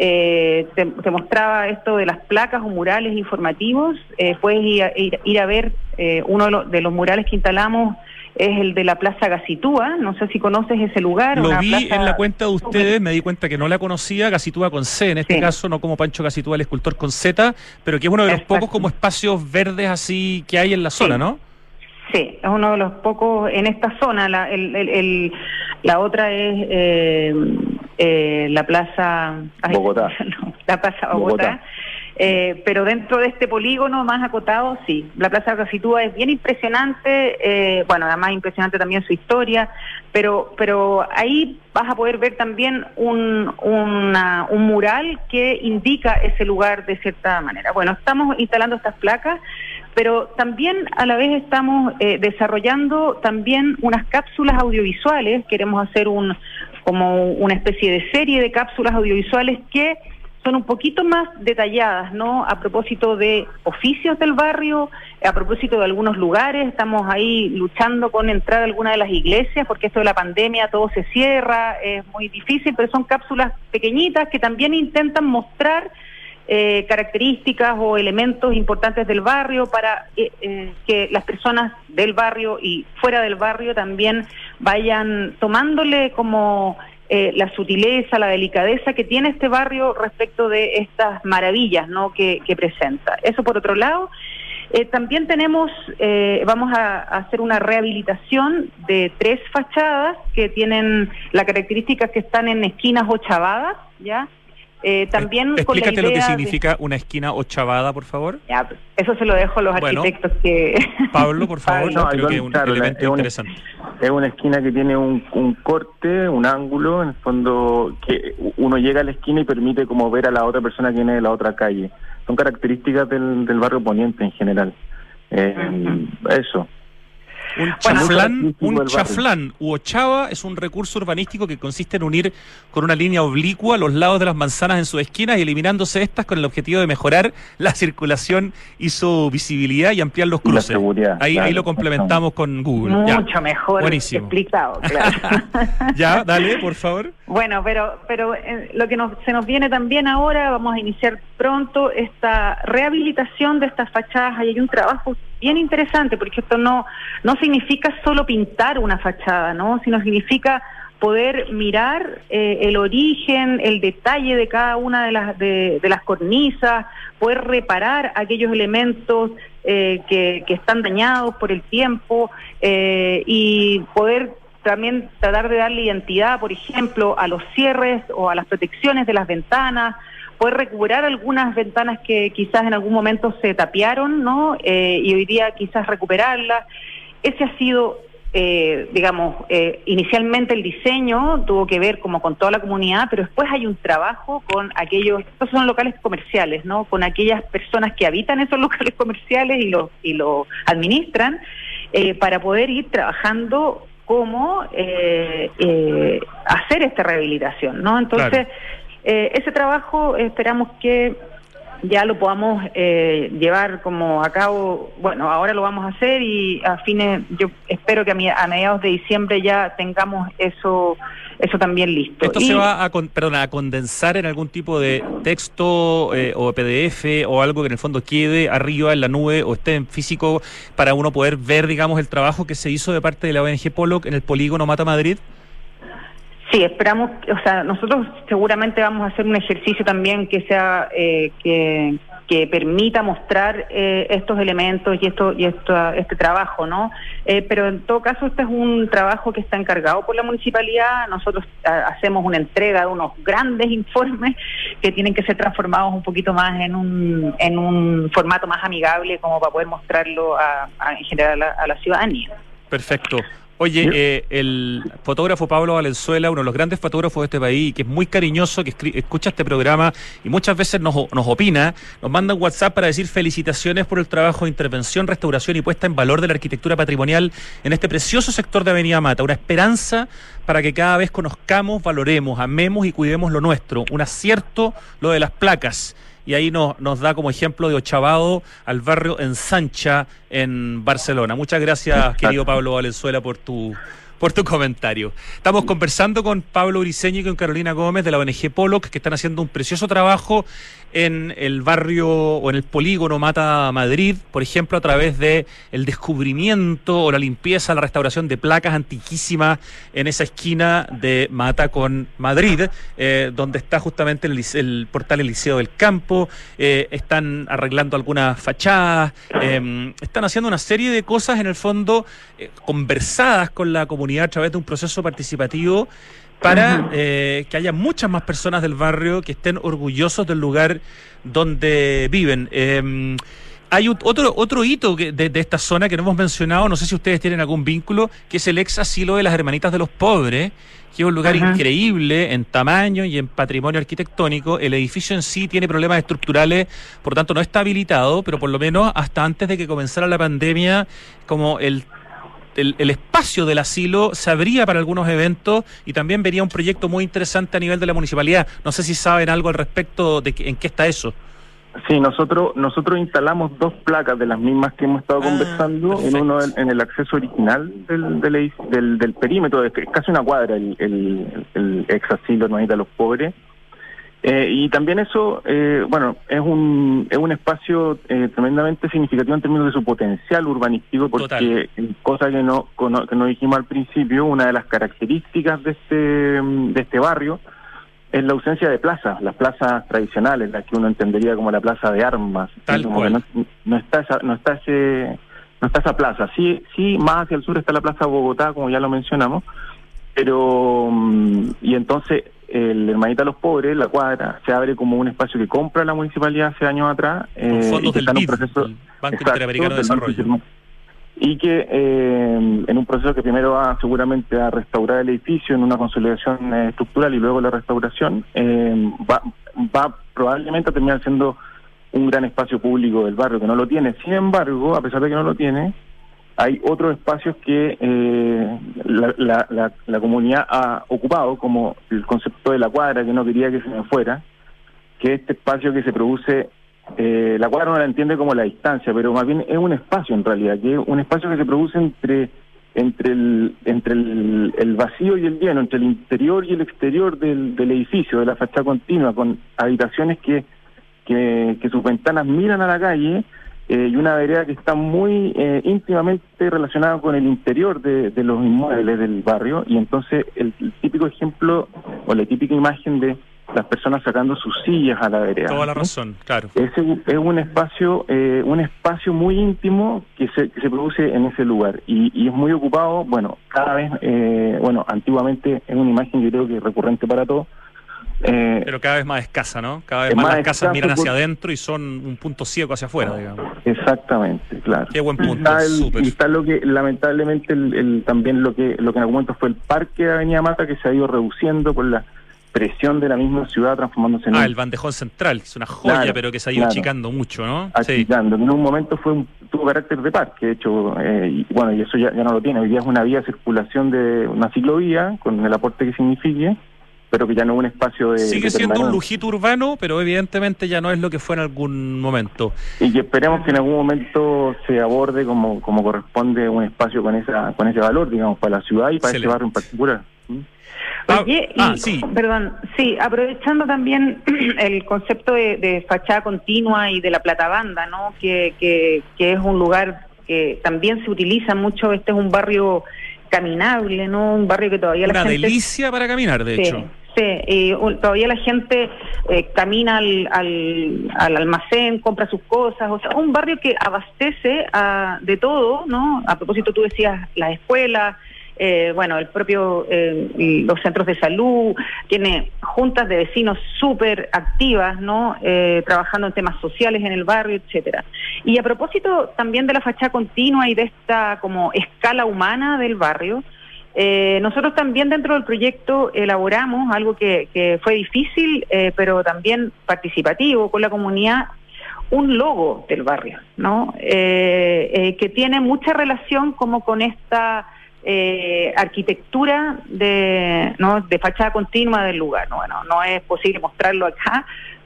eh, te, te mostraba esto de las placas o murales informativos. Eh, puedes ir a, ir, ir a ver eh, uno de los, de los murales que instalamos. Es el de la Plaza Gacitúa, no sé si conoces ese lugar. Lo una vi plaza... en la cuenta de ustedes, me di cuenta que no la conocía, Gacitúa con C, en este sí. caso, no como Pancho Gacitúa, el escultor con Z, pero que es uno de los Exacto. pocos como espacios verdes así que hay en la zona, sí. ¿no? Sí, es uno de los pocos en esta zona. La, el, el, el, la otra es eh, eh, la Plaza... Bogotá. No, la Plaza Bogotá. Bogotá. Eh, pero dentro de este polígono más acotado, sí, la Plaza Gacitúa es bien impresionante, eh, bueno, además impresionante también su historia, pero pero ahí vas a poder ver también un, una, un mural que indica ese lugar de cierta manera. Bueno, estamos instalando estas placas, pero también a la vez estamos eh, desarrollando también unas cápsulas audiovisuales. Queremos hacer un como una especie de serie de cápsulas audiovisuales que son un poquito más detalladas, ¿no? A propósito de oficios del barrio, a propósito de algunos lugares. Estamos ahí luchando con entrar a alguna de las iglesias, porque esto de la pandemia todo se cierra, es muy difícil, pero son cápsulas pequeñitas que también intentan mostrar eh, características o elementos importantes del barrio para eh, eh, que las personas del barrio y fuera del barrio también vayan tomándole como... Eh, la sutileza, la delicadeza que tiene este barrio respecto de estas maravillas, ¿no? que, que presenta. Eso por otro lado. Eh, también tenemos, eh, vamos a, a hacer una rehabilitación de tres fachadas que tienen la característica que están en esquinas ochavadas, ¿ya? Eh, también eh, Explícate con la idea lo que significa de... una esquina ochavada, por favor. Ya, eso se lo dejo a los bueno, arquitectos que... Pablo, por favor, Pablo, no, creo no, que es un claro, elemento es una, interesante. Es una esquina que tiene un, un corte, un ángulo, en el fondo, que uno llega a la esquina y permite como ver a la otra persona que viene de la otra calle. Son características del, del barrio Poniente en general. Eh, uh-huh. Eso. Un chaflán, un chaflán u ochava es un recurso urbanístico que consiste en unir con una línea oblicua los lados de las manzanas en sus esquinas y eliminándose estas con el objetivo de mejorar la circulación y su visibilidad y ampliar los cruces. Ahí, claro, ahí lo complementamos con Google. Mucho ya. mejor Buenísimo. Explicado, claro. Ya, dale, por favor. Bueno, pero pero eh, lo que nos, se nos viene también ahora, vamos a iniciar pronto esta rehabilitación de estas fachadas. Ahí hay un trabajo bien interesante, porque esto no no significa solo pintar una fachada, ¿no? Sino significa poder mirar eh, el origen, el detalle de cada una de las de, de las cornisas, poder reparar aquellos elementos eh, que, que están dañados por el tiempo eh, y poder también tratar de darle identidad, por ejemplo, a los cierres o a las protecciones de las ventanas, poder recuperar algunas ventanas que quizás en algún momento se tapiaron, ¿no? Eh, y hoy día quizás recuperarlas. Ese ha sido, eh, digamos, eh, inicialmente el diseño tuvo que ver como con toda la comunidad, pero después hay un trabajo con aquellos, estos son locales comerciales, ¿no? Con aquellas personas que habitan esos locales comerciales y lo, y lo administran, eh, para poder ir trabajando cómo eh, eh, hacer esta rehabilitación, ¿no? Entonces, claro. eh, ese trabajo esperamos que ya lo podamos eh, llevar como a cabo. Bueno, ahora lo vamos a hacer y a fines, yo espero que a, mi, a mediados de diciembre ya tengamos eso eso también listo. ¿Esto y, se va a, con, perdón, a condensar en algún tipo de texto eh, o P D F o algo que en el fondo quede arriba en la nube o esté en físico para uno poder ver, digamos, el trabajo que se hizo de parte de la O N G Pollock en el polígono Mata Madrid? Sí, esperamos, o sea, nosotros seguramente vamos a hacer un ejercicio también que sea, eh, que, que permita mostrar eh, estos elementos y esto y esto este trabajo, ¿no? Eh, pero en todo caso este es un trabajo que está encargado por la municipalidad. Nosotros a, hacemos una entrega de unos grandes informes que tienen que ser transformados un poquito más en un en un formato más amigable, como para poder mostrarlo a, a, en general a, a la ciudadanía. Perfecto. Oye, eh, el fotógrafo Pablo Valenzuela, uno de los grandes fotógrafos de este país, que es muy cariñoso, que escucha este programa y muchas veces nos, nos opina, nos manda un WhatsApp para decir felicitaciones por el trabajo de intervención, restauración y puesta en valor de la arquitectura patrimonial en este precioso sector de Avenida Mata. Una esperanza para que cada vez conozcamos, valoremos, amemos y cuidemos lo nuestro. Un acierto lo de las placas. Y ahí nos, nos da como ejemplo de Ochavado al barrio Ensancha en Barcelona. Muchas gracias, querido Pablo Valenzuela, por tu por tu comentario. Estamos conversando con Pablo Briceño y con Carolina Gómez de la O N G Pollock, que están haciendo un precioso trabajo en el barrio o en el polígono Mata Madrid, por ejemplo, a través de el descubrimiento o la limpieza, la restauración de placas antiquísimas en esa esquina de Mata con Madrid, eh, donde está justamente el, el portal El Liceo del Campo. Eh, están arreglando algunas fachadas, eh, están haciendo una serie de cosas en el fondo eh, conversadas con la comunidad a través de un proceso participativo para eh, que haya muchas más personas del barrio que estén orgullosos del lugar donde viven. Eh, hay un, otro otro hito que, de, de esta zona que no hemos mencionado, no sé si ustedes tienen algún vínculo, que es el ex asilo de las Hermanitas de los Pobres, que es un lugar Ajá. increíble en tamaño y en patrimonio arquitectónico. El edificio en sí tiene problemas estructurales, por tanto no está habilitado, pero por lo menos hasta antes de que comenzara la pandemia, como el El, el espacio del asilo se abría para algunos eventos y también venía un proyecto muy interesante a nivel de la municipalidad. No sé si saben algo al respecto de que, en qué está eso. Sí, nosotros nosotros instalamos dos placas de las mismas que hemos estado ah, conversando, perfecto. en uno en, en el acceso original del del, del, del perímetro, es casi una cuadra el, el, el ex asilo Hermanitas de los Pobres. Eh, y también eso, eh, bueno, es un es un espacio eh, tremendamente significativo en términos de su potencial urbanístico, porque Total. cosa que no que no dijimos al principio, una de las características de este de este barrio es la ausencia de plazas, las plazas tradicionales, las que uno entendería como la plaza de armas. Tal como cual. No, no está esa, no está ese no está esa plaza. Sí, sí, más hacia el sur está la Plaza Bogotá, como ya lo mencionamos, pero y entonces el Hermanita de los Pobres, la cuadra, se abre como un espacio que compra la municipalidad hace años atrás. Con eh, fondos del B I D, proceso, el Banco exacto, Interamericano de Desarrollo. Y que eh, en un proceso que primero va seguramente a restaurar el edificio en una consolidación eh, estructural y luego la restauración, eh, va, va probablemente a terminar siendo un gran espacio público del barrio que no lo tiene. Sin embargo, a pesar de que no lo tiene, hay otros espacios que eh, la, la, la, la comunidad ha ocupado, como el concepto de la cuadra, que no quería que se me fuera, que este espacio que se produce, eh, la cuadra no la entiende como la distancia, pero más bien es un espacio en realidad, que es un espacio que se produce entre entre el entre el, el vacío y el lleno, entre el interior y el exterior del, del edificio, de la fachada continua, con habitaciones que, que, que sus ventanas miran a la calle, Eh, y una vereda que está muy eh, íntimamente relacionada con el interior de, de los inmuebles del barrio, y entonces el, el típico ejemplo o la típica imagen de las personas sacando sus sillas a la vereda. Toda la razón, claro. Es, es un espacio eh, un espacio muy íntimo que se, que se produce en ese lugar, y, y es muy ocupado, bueno, cada vez, eh, bueno, antiguamente es una imagen que creo que es recurrente para todos, Eh, pero cada vez más escasa, ¿no? Cada vez más, más las casas miran hacia por... adentro y son un punto ciego hacia afuera, digamos. Exactamente, claro. Qué buen punto, está el, súper. Y está lo que, lamentablemente, el, el, también lo que lo que en algún momento fue el parque de Avenida Mata, que se ha ido reduciendo por la presión de la misma ciudad, transformándose en... Ah, un... el bandejón central, que es una joya, claro, pero que se ha ido claro. achicando mucho, ¿no? Achicando, sí. En un momento fue un, tuvo carácter de parque, de hecho, eh, y bueno, y eso ya, ya no lo tiene. Hoy día es una vía de circulación de una ciclovía, con el aporte que signifique, pero que ya no es un espacio de... Sigue de siendo un lujito urbano, pero evidentemente ya no es lo que fue en algún momento. Y que esperemos que en algún momento se aborde como como corresponde un espacio con esa con ese valor, digamos, para la ciudad y para Excelente. Ese barrio en particular. Oye, ah, y, ah, sí. perdón, sí, aprovechando también el concepto de, de fachada continua y de la platabanda, ¿no? Que, que, que es un lugar que también se utiliza mucho. Este es un barrio caminable, ¿no? Un barrio que todavía Una la gente... delicia para caminar, de sí. hecho. Sí, y todavía la gente eh, camina al, al, al almacén, compra sus cosas, o sea, un barrio que abastece a, de todo, ¿no? A propósito, tú decías las escuelas, eh, bueno, el propio, eh, los centros de salud, tiene juntas de vecinos súper activas, ¿no? Eh, trabajando en temas sociales en el barrio, etcétera. Y a propósito también de la fachada continua y de esta como escala humana del barrio, Eh, nosotros también dentro del proyecto elaboramos algo que, que fue difícil, eh, pero también participativo con la comunidad, un logo del barrio, ¿no? Eh, eh, que tiene mucha relación como con esta eh, arquitectura de, ¿no? de fachada continua del lugar. ¿no? Bueno, no es posible mostrarlo acá,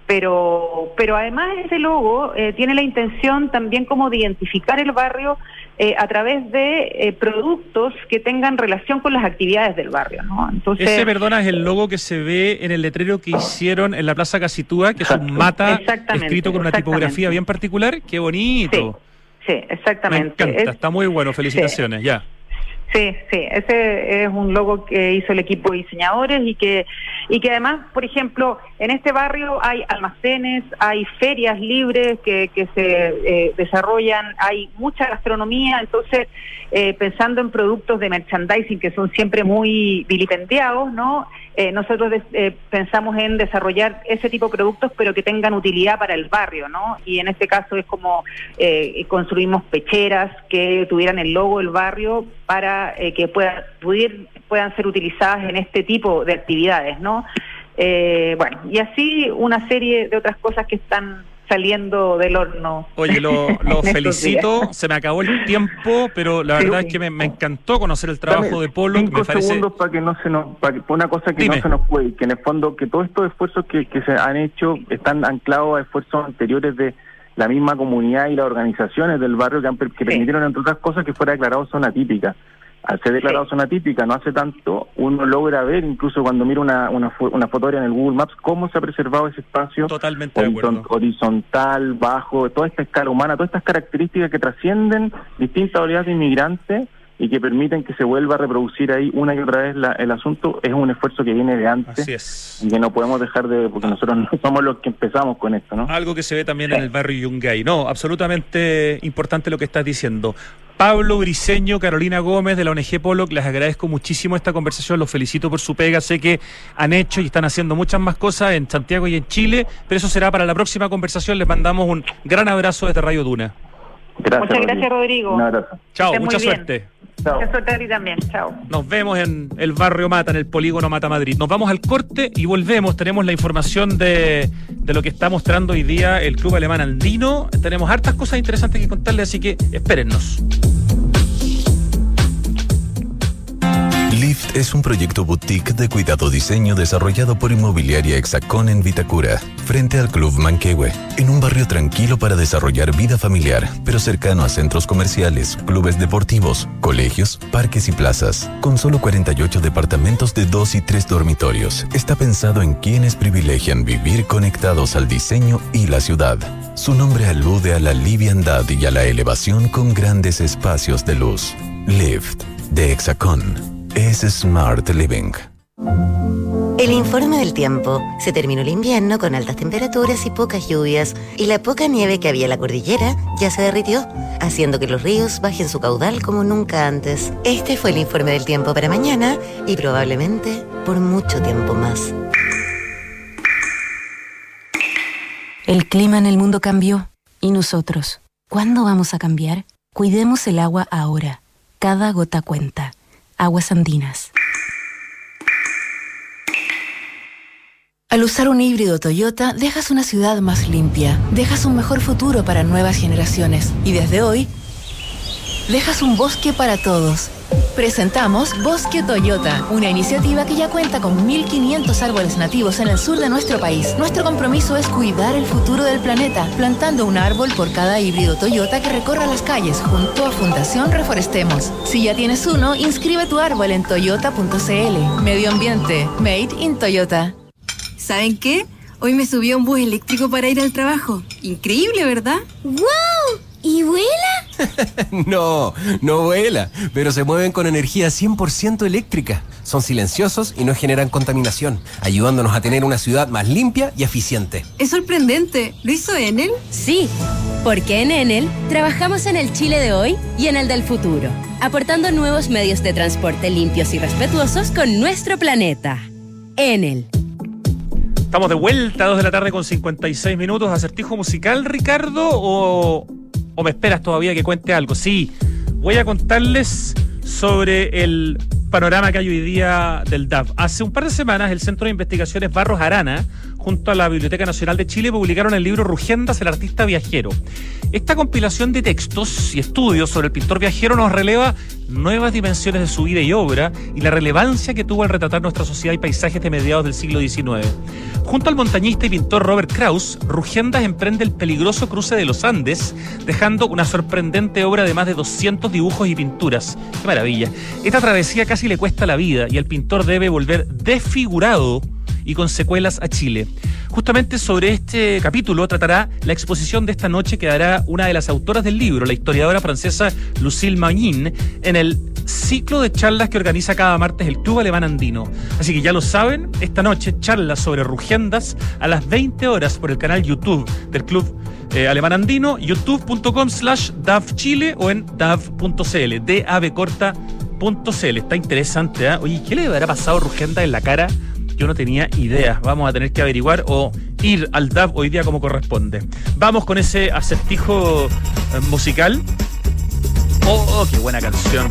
pero pero además ese logo eh, tiene la intención también como de identificar el barrio eh, a través de eh, productos que tengan relación con las actividades del barrio, ¿no? Entonces, ese, perdona, es el logo que se ve en el letrero que hicieron en la Plaza Casitúa, que es un mata escrito con una tipografía bien particular. ¡Qué bonito! Sí, sí, exactamente. Me encanta, es, está muy bueno, felicitaciones, sí. ya. Sí, sí, ese es un logo que hizo el equipo de diseñadores y que y que además, por ejemplo, en este barrio hay almacenes, hay ferias libres que, que se eh, desarrollan, hay mucha gastronomía, entonces eh, pensando en productos de merchandising que son siempre muy vilipendiados, ¿no? Eh, nosotros eh, pensamos en desarrollar ese tipo de productos, pero que tengan utilidad para el barrio, ¿no? Y en este caso es como eh, construimos pecheras que tuvieran el logo del barrio para eh, que pueda, pudir, puedan ser utilizadas en este tipo de actividades, ¿no? Eh, bueno, y así una serie de otras cosas que están saliendo del horno. Oye, lo, lo felicito, se me acabó el tiempo, pero la verdad sí, es que me, me encantó conocer el trabajo Dame de Polo. Cinco me parece... segundos para que no se nos, para que, una cosa que Dime. no se nos puede, que en el fondo que todos estos esfuerzos que, que se han hecho están anclados a esfuerzos anteriores de la misma comunidad y las organizaciones del barrio que, han, que sí. permitieron, entre otras cosas, que fuera declarado zona típica. Al ser declarado sí. zona típica no hace tanto, uno logra ver, incluso cuando mira una, una, una fotografía en el Google Maps, cómo se ha preservado ese espacio. Totalmente de acuerdo. Horizontal, bajo, toda esta escala humana, todas estas características que trascienden distintas oleadas de inmigrantes y que permiten que se vuelva a reproducir ahí una y otra vez la, el asunto. Es un esfuerzo que viene de antes. Así es. Y que no podemos dejar de, porque nosotros no somos los que empezamos con esto, ¿no? Algo que se ve también sí. en el barrio Yungay. No, absolutamente importante lo que estás diciendo. Pablo Briceño, Carolina Gómez de la O N G Polo, les agradezco muchísimo esta conversación, los felicito por su pega, sé que han hecho y están haciendo muchas más cosas en Santiago y en Chile, pero eso será para la próxima conversación. Les mandamos un gran abrazo desde Radio Duna. Gracias, Muchas gracias, Rodrigo. Un abrazo. Chao, mucha suerte. Chao. Mucha suerte a ti también, chao. Nos vemos en el barrio Mata, en el polígono Mata Madrid. Nos vamos al corte y volvemos. Tenemos la información de, de lo que está mostrando hoy día el Club Alemán Andino. Tenemos hartas cosas interesantes que contarles, así que espérennos. Lift es un proyecto boutique de cuidado diseño desarrollado por Inmobiliaria Hexacón en Vitacura, frente al Club Manquehue, en un barrio tranquilo para desarrollar vida familiar, pero cercano a centros comerciales, clubes deportivos, colegios, parques y plazas. Con solo cuarenta y ocho departamentos de dos y tres dormitorios, está pensado en quienes privilegian vivir conectados al diseño y la ciudad. Su nombre alude a la liviandad y a la elevación con grandes espacios de luz. Lift, de Hexacón. Es Smart Living. El informe del tiempo. Se terminó el invierno con altas temperaturas y pocas lluvias, y la poca nieve que había en la cordillera ya se derritió, haciendo que los ríos bajen su caudal como nunca antes. Este fue el informe del tiempo para mañana y probablemente por mucho tiempo más. El clima en el mundo cambió. ¿Y nosotros? ¿Cuándo vamos a cambiar? Cuidemos el agua ahora. Cada gota cuenta. Aguas Andinas. Al usar un híbrido Toyota, dejas una ciudad más limpia, dejas un mejor futuro para nuevas generaciones y desde hoy, dejas un bosque para todos. Presentamos Bosque Toyota, una iniciativa que ya cuenta con mil quinientos árboles nativos en el sur de nuestro país. Nuestro compromiso es cuidar el futuro del planeta, plantando un árbol por cada híbrido Toyota que recorra las calles junto a Fundación Reforestemos. Si ya tienes uno, inscribe tu árbol en toyota punto c l. Medio ambiente, made in Toyota. ¿Saben qué? Hoy me subí a un bus eléctrico para ir al trabajo. Increíble, ¿verdad? ¡Wow! ¿Y vuela? No, no vuela, pero se mueven con energía cien por ciento eléctrica. Son silenciosos y no generan contaminación, ayudándonos a tener una ciudad más limpia y eficiente. Es sorprendente. ¿Lo hizo Enel? Sí, porque en Enel trabajamos en el Chile de hoy y en el del futuro, aportando nuevos medios de transporte limpios y respetuosos con nuestro planeta. Enel. Estamos de vuelta, dos de la tarde con cincuenta y seis minutos. ¿Acertijo musical, Ricardo? ¿O, o me esperas todavía que cuente algo? Sí, voy a contarles sobre el panorama que hay hoy día del D A F. Hace un par de semanas, el Centro de Investigaciones Barros Arana, junto a la Biblioteca Nacional de Chile, publicaron el libro Rugiendas, el artista viajero. Esta compilación de textos y estudios sobre el pintor viajero nos releva nuevas dimensiones de su vida y obra y la relevancia que tuvo al retratar nuestra sociedad y paisajes de mediados del siglo diecinueve. Junto al montañista y pintor Robert Krauss, Rugiendas emprende el peligroso cruce de los Andes, dejando una sorprendente obra de más de doscientos dibujos y pinturas. ¡Qué maravilla! Esta travesía casi le cuesta la vida y el pintor debe volver desfigurado y con secuelas a Chile. Justamente sobre este capítulo tratará la exposición de esta noche que dará una de las autoras del libro, la historiadora francesa Lucille Magnin, en el ciclo de charlas que organiza cada martes el Club Alemán Andino. Así que ya lo saben, esta noche charlas sobre Rugiendas a las veinte horas por el canal YouTube del Club eh, Alemán Andino, youtube.com slash davchile o en dav.cl, d a v corta punto c l. Está interesante, ¿eh? Oye, ¿qué le habrá pasado a Rugiendas en la cara? Yo no tenía idea. Vamos a tener que averiguar o ir al D A F hoy día como corresponde. Vamos con ese acertijo eh, musical. Oh, oh, qué buena canción.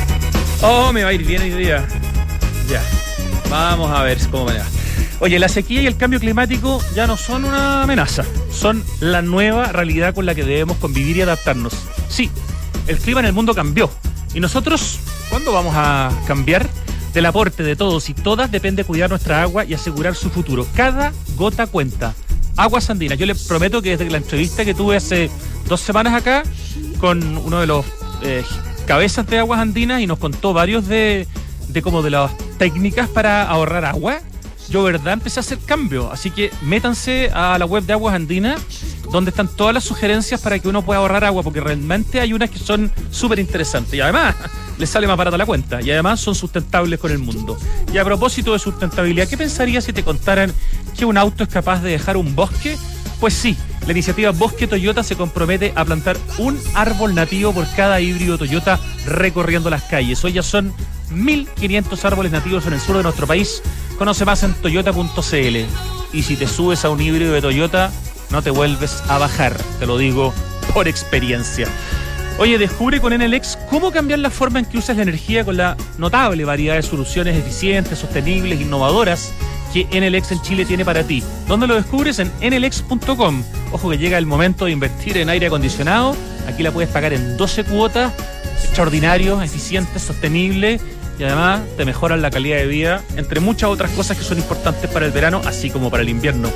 Oh, me va a ir bien hoy día. Ya. Vamos a ver cómo me va. Oye, la sequía y el cambio climático ya no son una amenaza. Son la nueva realidad con la que debemos convivir y adaptarnos. Sí, el clima en el mundo cambió. Y nosotros, ¿cuándo vamos a cambiar? Del aporte de todos y todas depende cuidar nuestra agua y asegurar su futuro. Cada gota cuenta. Aguas Andinas. Yo les prometo que desde la entrevista que tuve hace dos semanas acá con uno de los eh, cabezas de Aguas Andinas y nos contó varios de, de como de las técnicas para ahorrar agua, yo verdad empecé a hacer cambio. Así que métanse a la web de Aguas Andinas, donde están todas las sugerencias para que uno pueda ahorrar agua, porque realmente hay unas que son súper interesantes y además les sale más barata la cuenta y además son sustentables con el mundo. Y a propósito de sustentabilidad, ¿qué pensarías si te contaran que un auto es capaz de dejar un bosque? Pues sí, la iniciativa Bosque Toyota se compromete a plantar un árbol nativo por cada híbrido Toyota recorriendo las calles. Hoy ya son mil quinientos árboles nativos en el sur de nuestro país. Conoce más en toyota punto c l. Y si te subes a un híbrido de Toyota, no te vuelves a bajar, te lo digo por experiencia. Oye, descubre con Enel X cómo cambiar la forma en que usas la energía con la notable variedad de soluciones eficientes, sostenibles, innovadoras que Enel X en Chile tiene para ti. ¿Dónde lo descubres? En enelex punto com. Ojo que llega el momento de invertir en aire acondicionado. Aquí la puedes pagar en doce cuotas, extraordinario, eficiente, sostenible y además te mejoran la calidad de vida, entre muchas otras cosas que son importantes para el verano, así como para el invierno.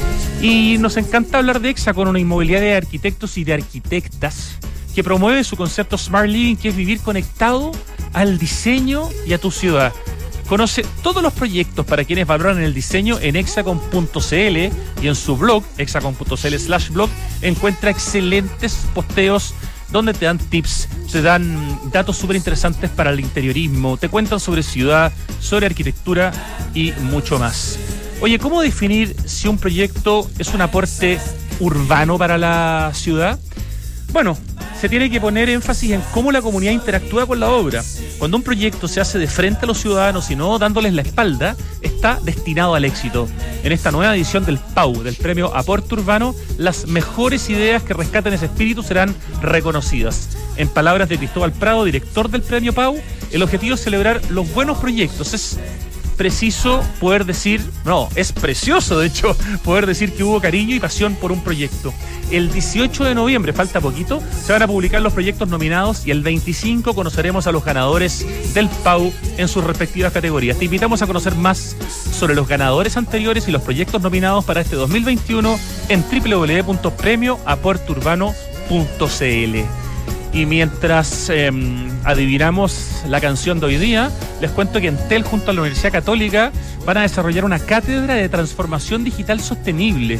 Y nos encanta hablar de Hexacon, una inmobiliaria de arquitectos y de arquitectas que promueve su concepto Smart Living, que es vivir conectado al diseño y a tu ciudad. Conoce todos los proyectos para quienes valoran el diseño en hexacon punto c l y en su blog, hexacon punto c l slash blog, encuentra excelentes posteos donde te dan tips, te dan datos súper interesantes para el interiorismo, te cuentan sobre ciudad, sobre arquitectura y mucho más. Oye, ¿cómo definir si un proyecto es un aporte urbano para la ciudad? Bueno, se tiene que poner énfasis en cómo la comunidad interactúa con la obra. Cuando un proyecto se hace de frente a los ciudadanos y no dándoles la espalda, está destinado al éxito. En esta nueva edición del P A U, del Premio Aporte Urbano, las mejores ideas que rescaten ese espíritu serán reconocidas. En palabras de Cristóbal Prado, director del Premio P A U, el objetivo es celebrar los buenos proyectos. Es preciso poder decir, no, es precioso de hecho, poder decir que hubo cariño y pasión por un proyecto. El dieciocho de noviembre, falta poquito, se van a publicar los proyectos nominados y el veinticinco conoceremos a los ganadores del P A U en sus respectivas categorías. Te invitamos a conocer más sobre los ganadores anteriores y los proyectos nominados para este dos mil veintiuno en doble u doble u doble u punto premio aporte urbano punto c l. Y mientras eh, adivinamos la canción de hoy día, les cuento que Entel junto a la Universidad Católica van a desarrollar una cátedra de transformación digital sostenible.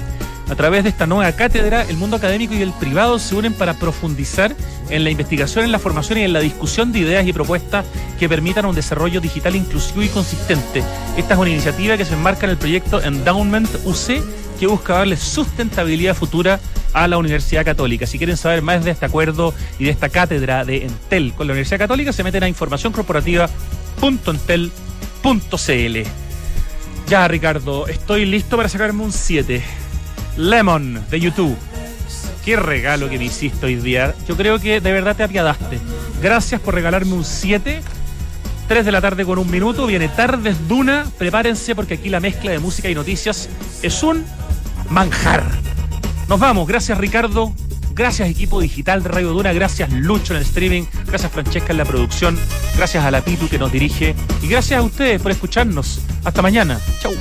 A través de esta nueva cátedra, el mundo académico y el privado se unen para profundizar en la investigación, en la formación y en la discusión de ideas y propuestas que permitan un desarrollo digital inclusivo y consistente. Esta es una iniciativa que se enmarca en el proyecto Endowment U C, que busca darle sustentabilidad futura a la Universidad Católica. Si quieren saber más de este acuerdo y de esta cátedra de Entel con la Universidad Católica, se meten a información corporativa punto entel punto c l. Ya, Ricardo, estoy listo para sacarme un siete. Lemon, de YouTube. Qué regalo que me hiciste hoy día. Yo creo que de verdad te apiadaste. Gracias por regalarme un siete. tres de la tarde con un minuto. Viene Tardes Duna. Prepárense porque aquí la mezcla de música y noticias es un manjar. Nos vamos. Gracias, Ricardo. Gracias, equipo digital de Radio Duna. Gracias, Lucho en el streaming. Gracias, Francesca en la producción. Gracias a la Pitu que nos dirige. Y gracias a ustedes por escucharnos. Hasta mañana. Chau.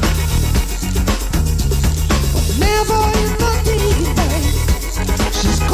She's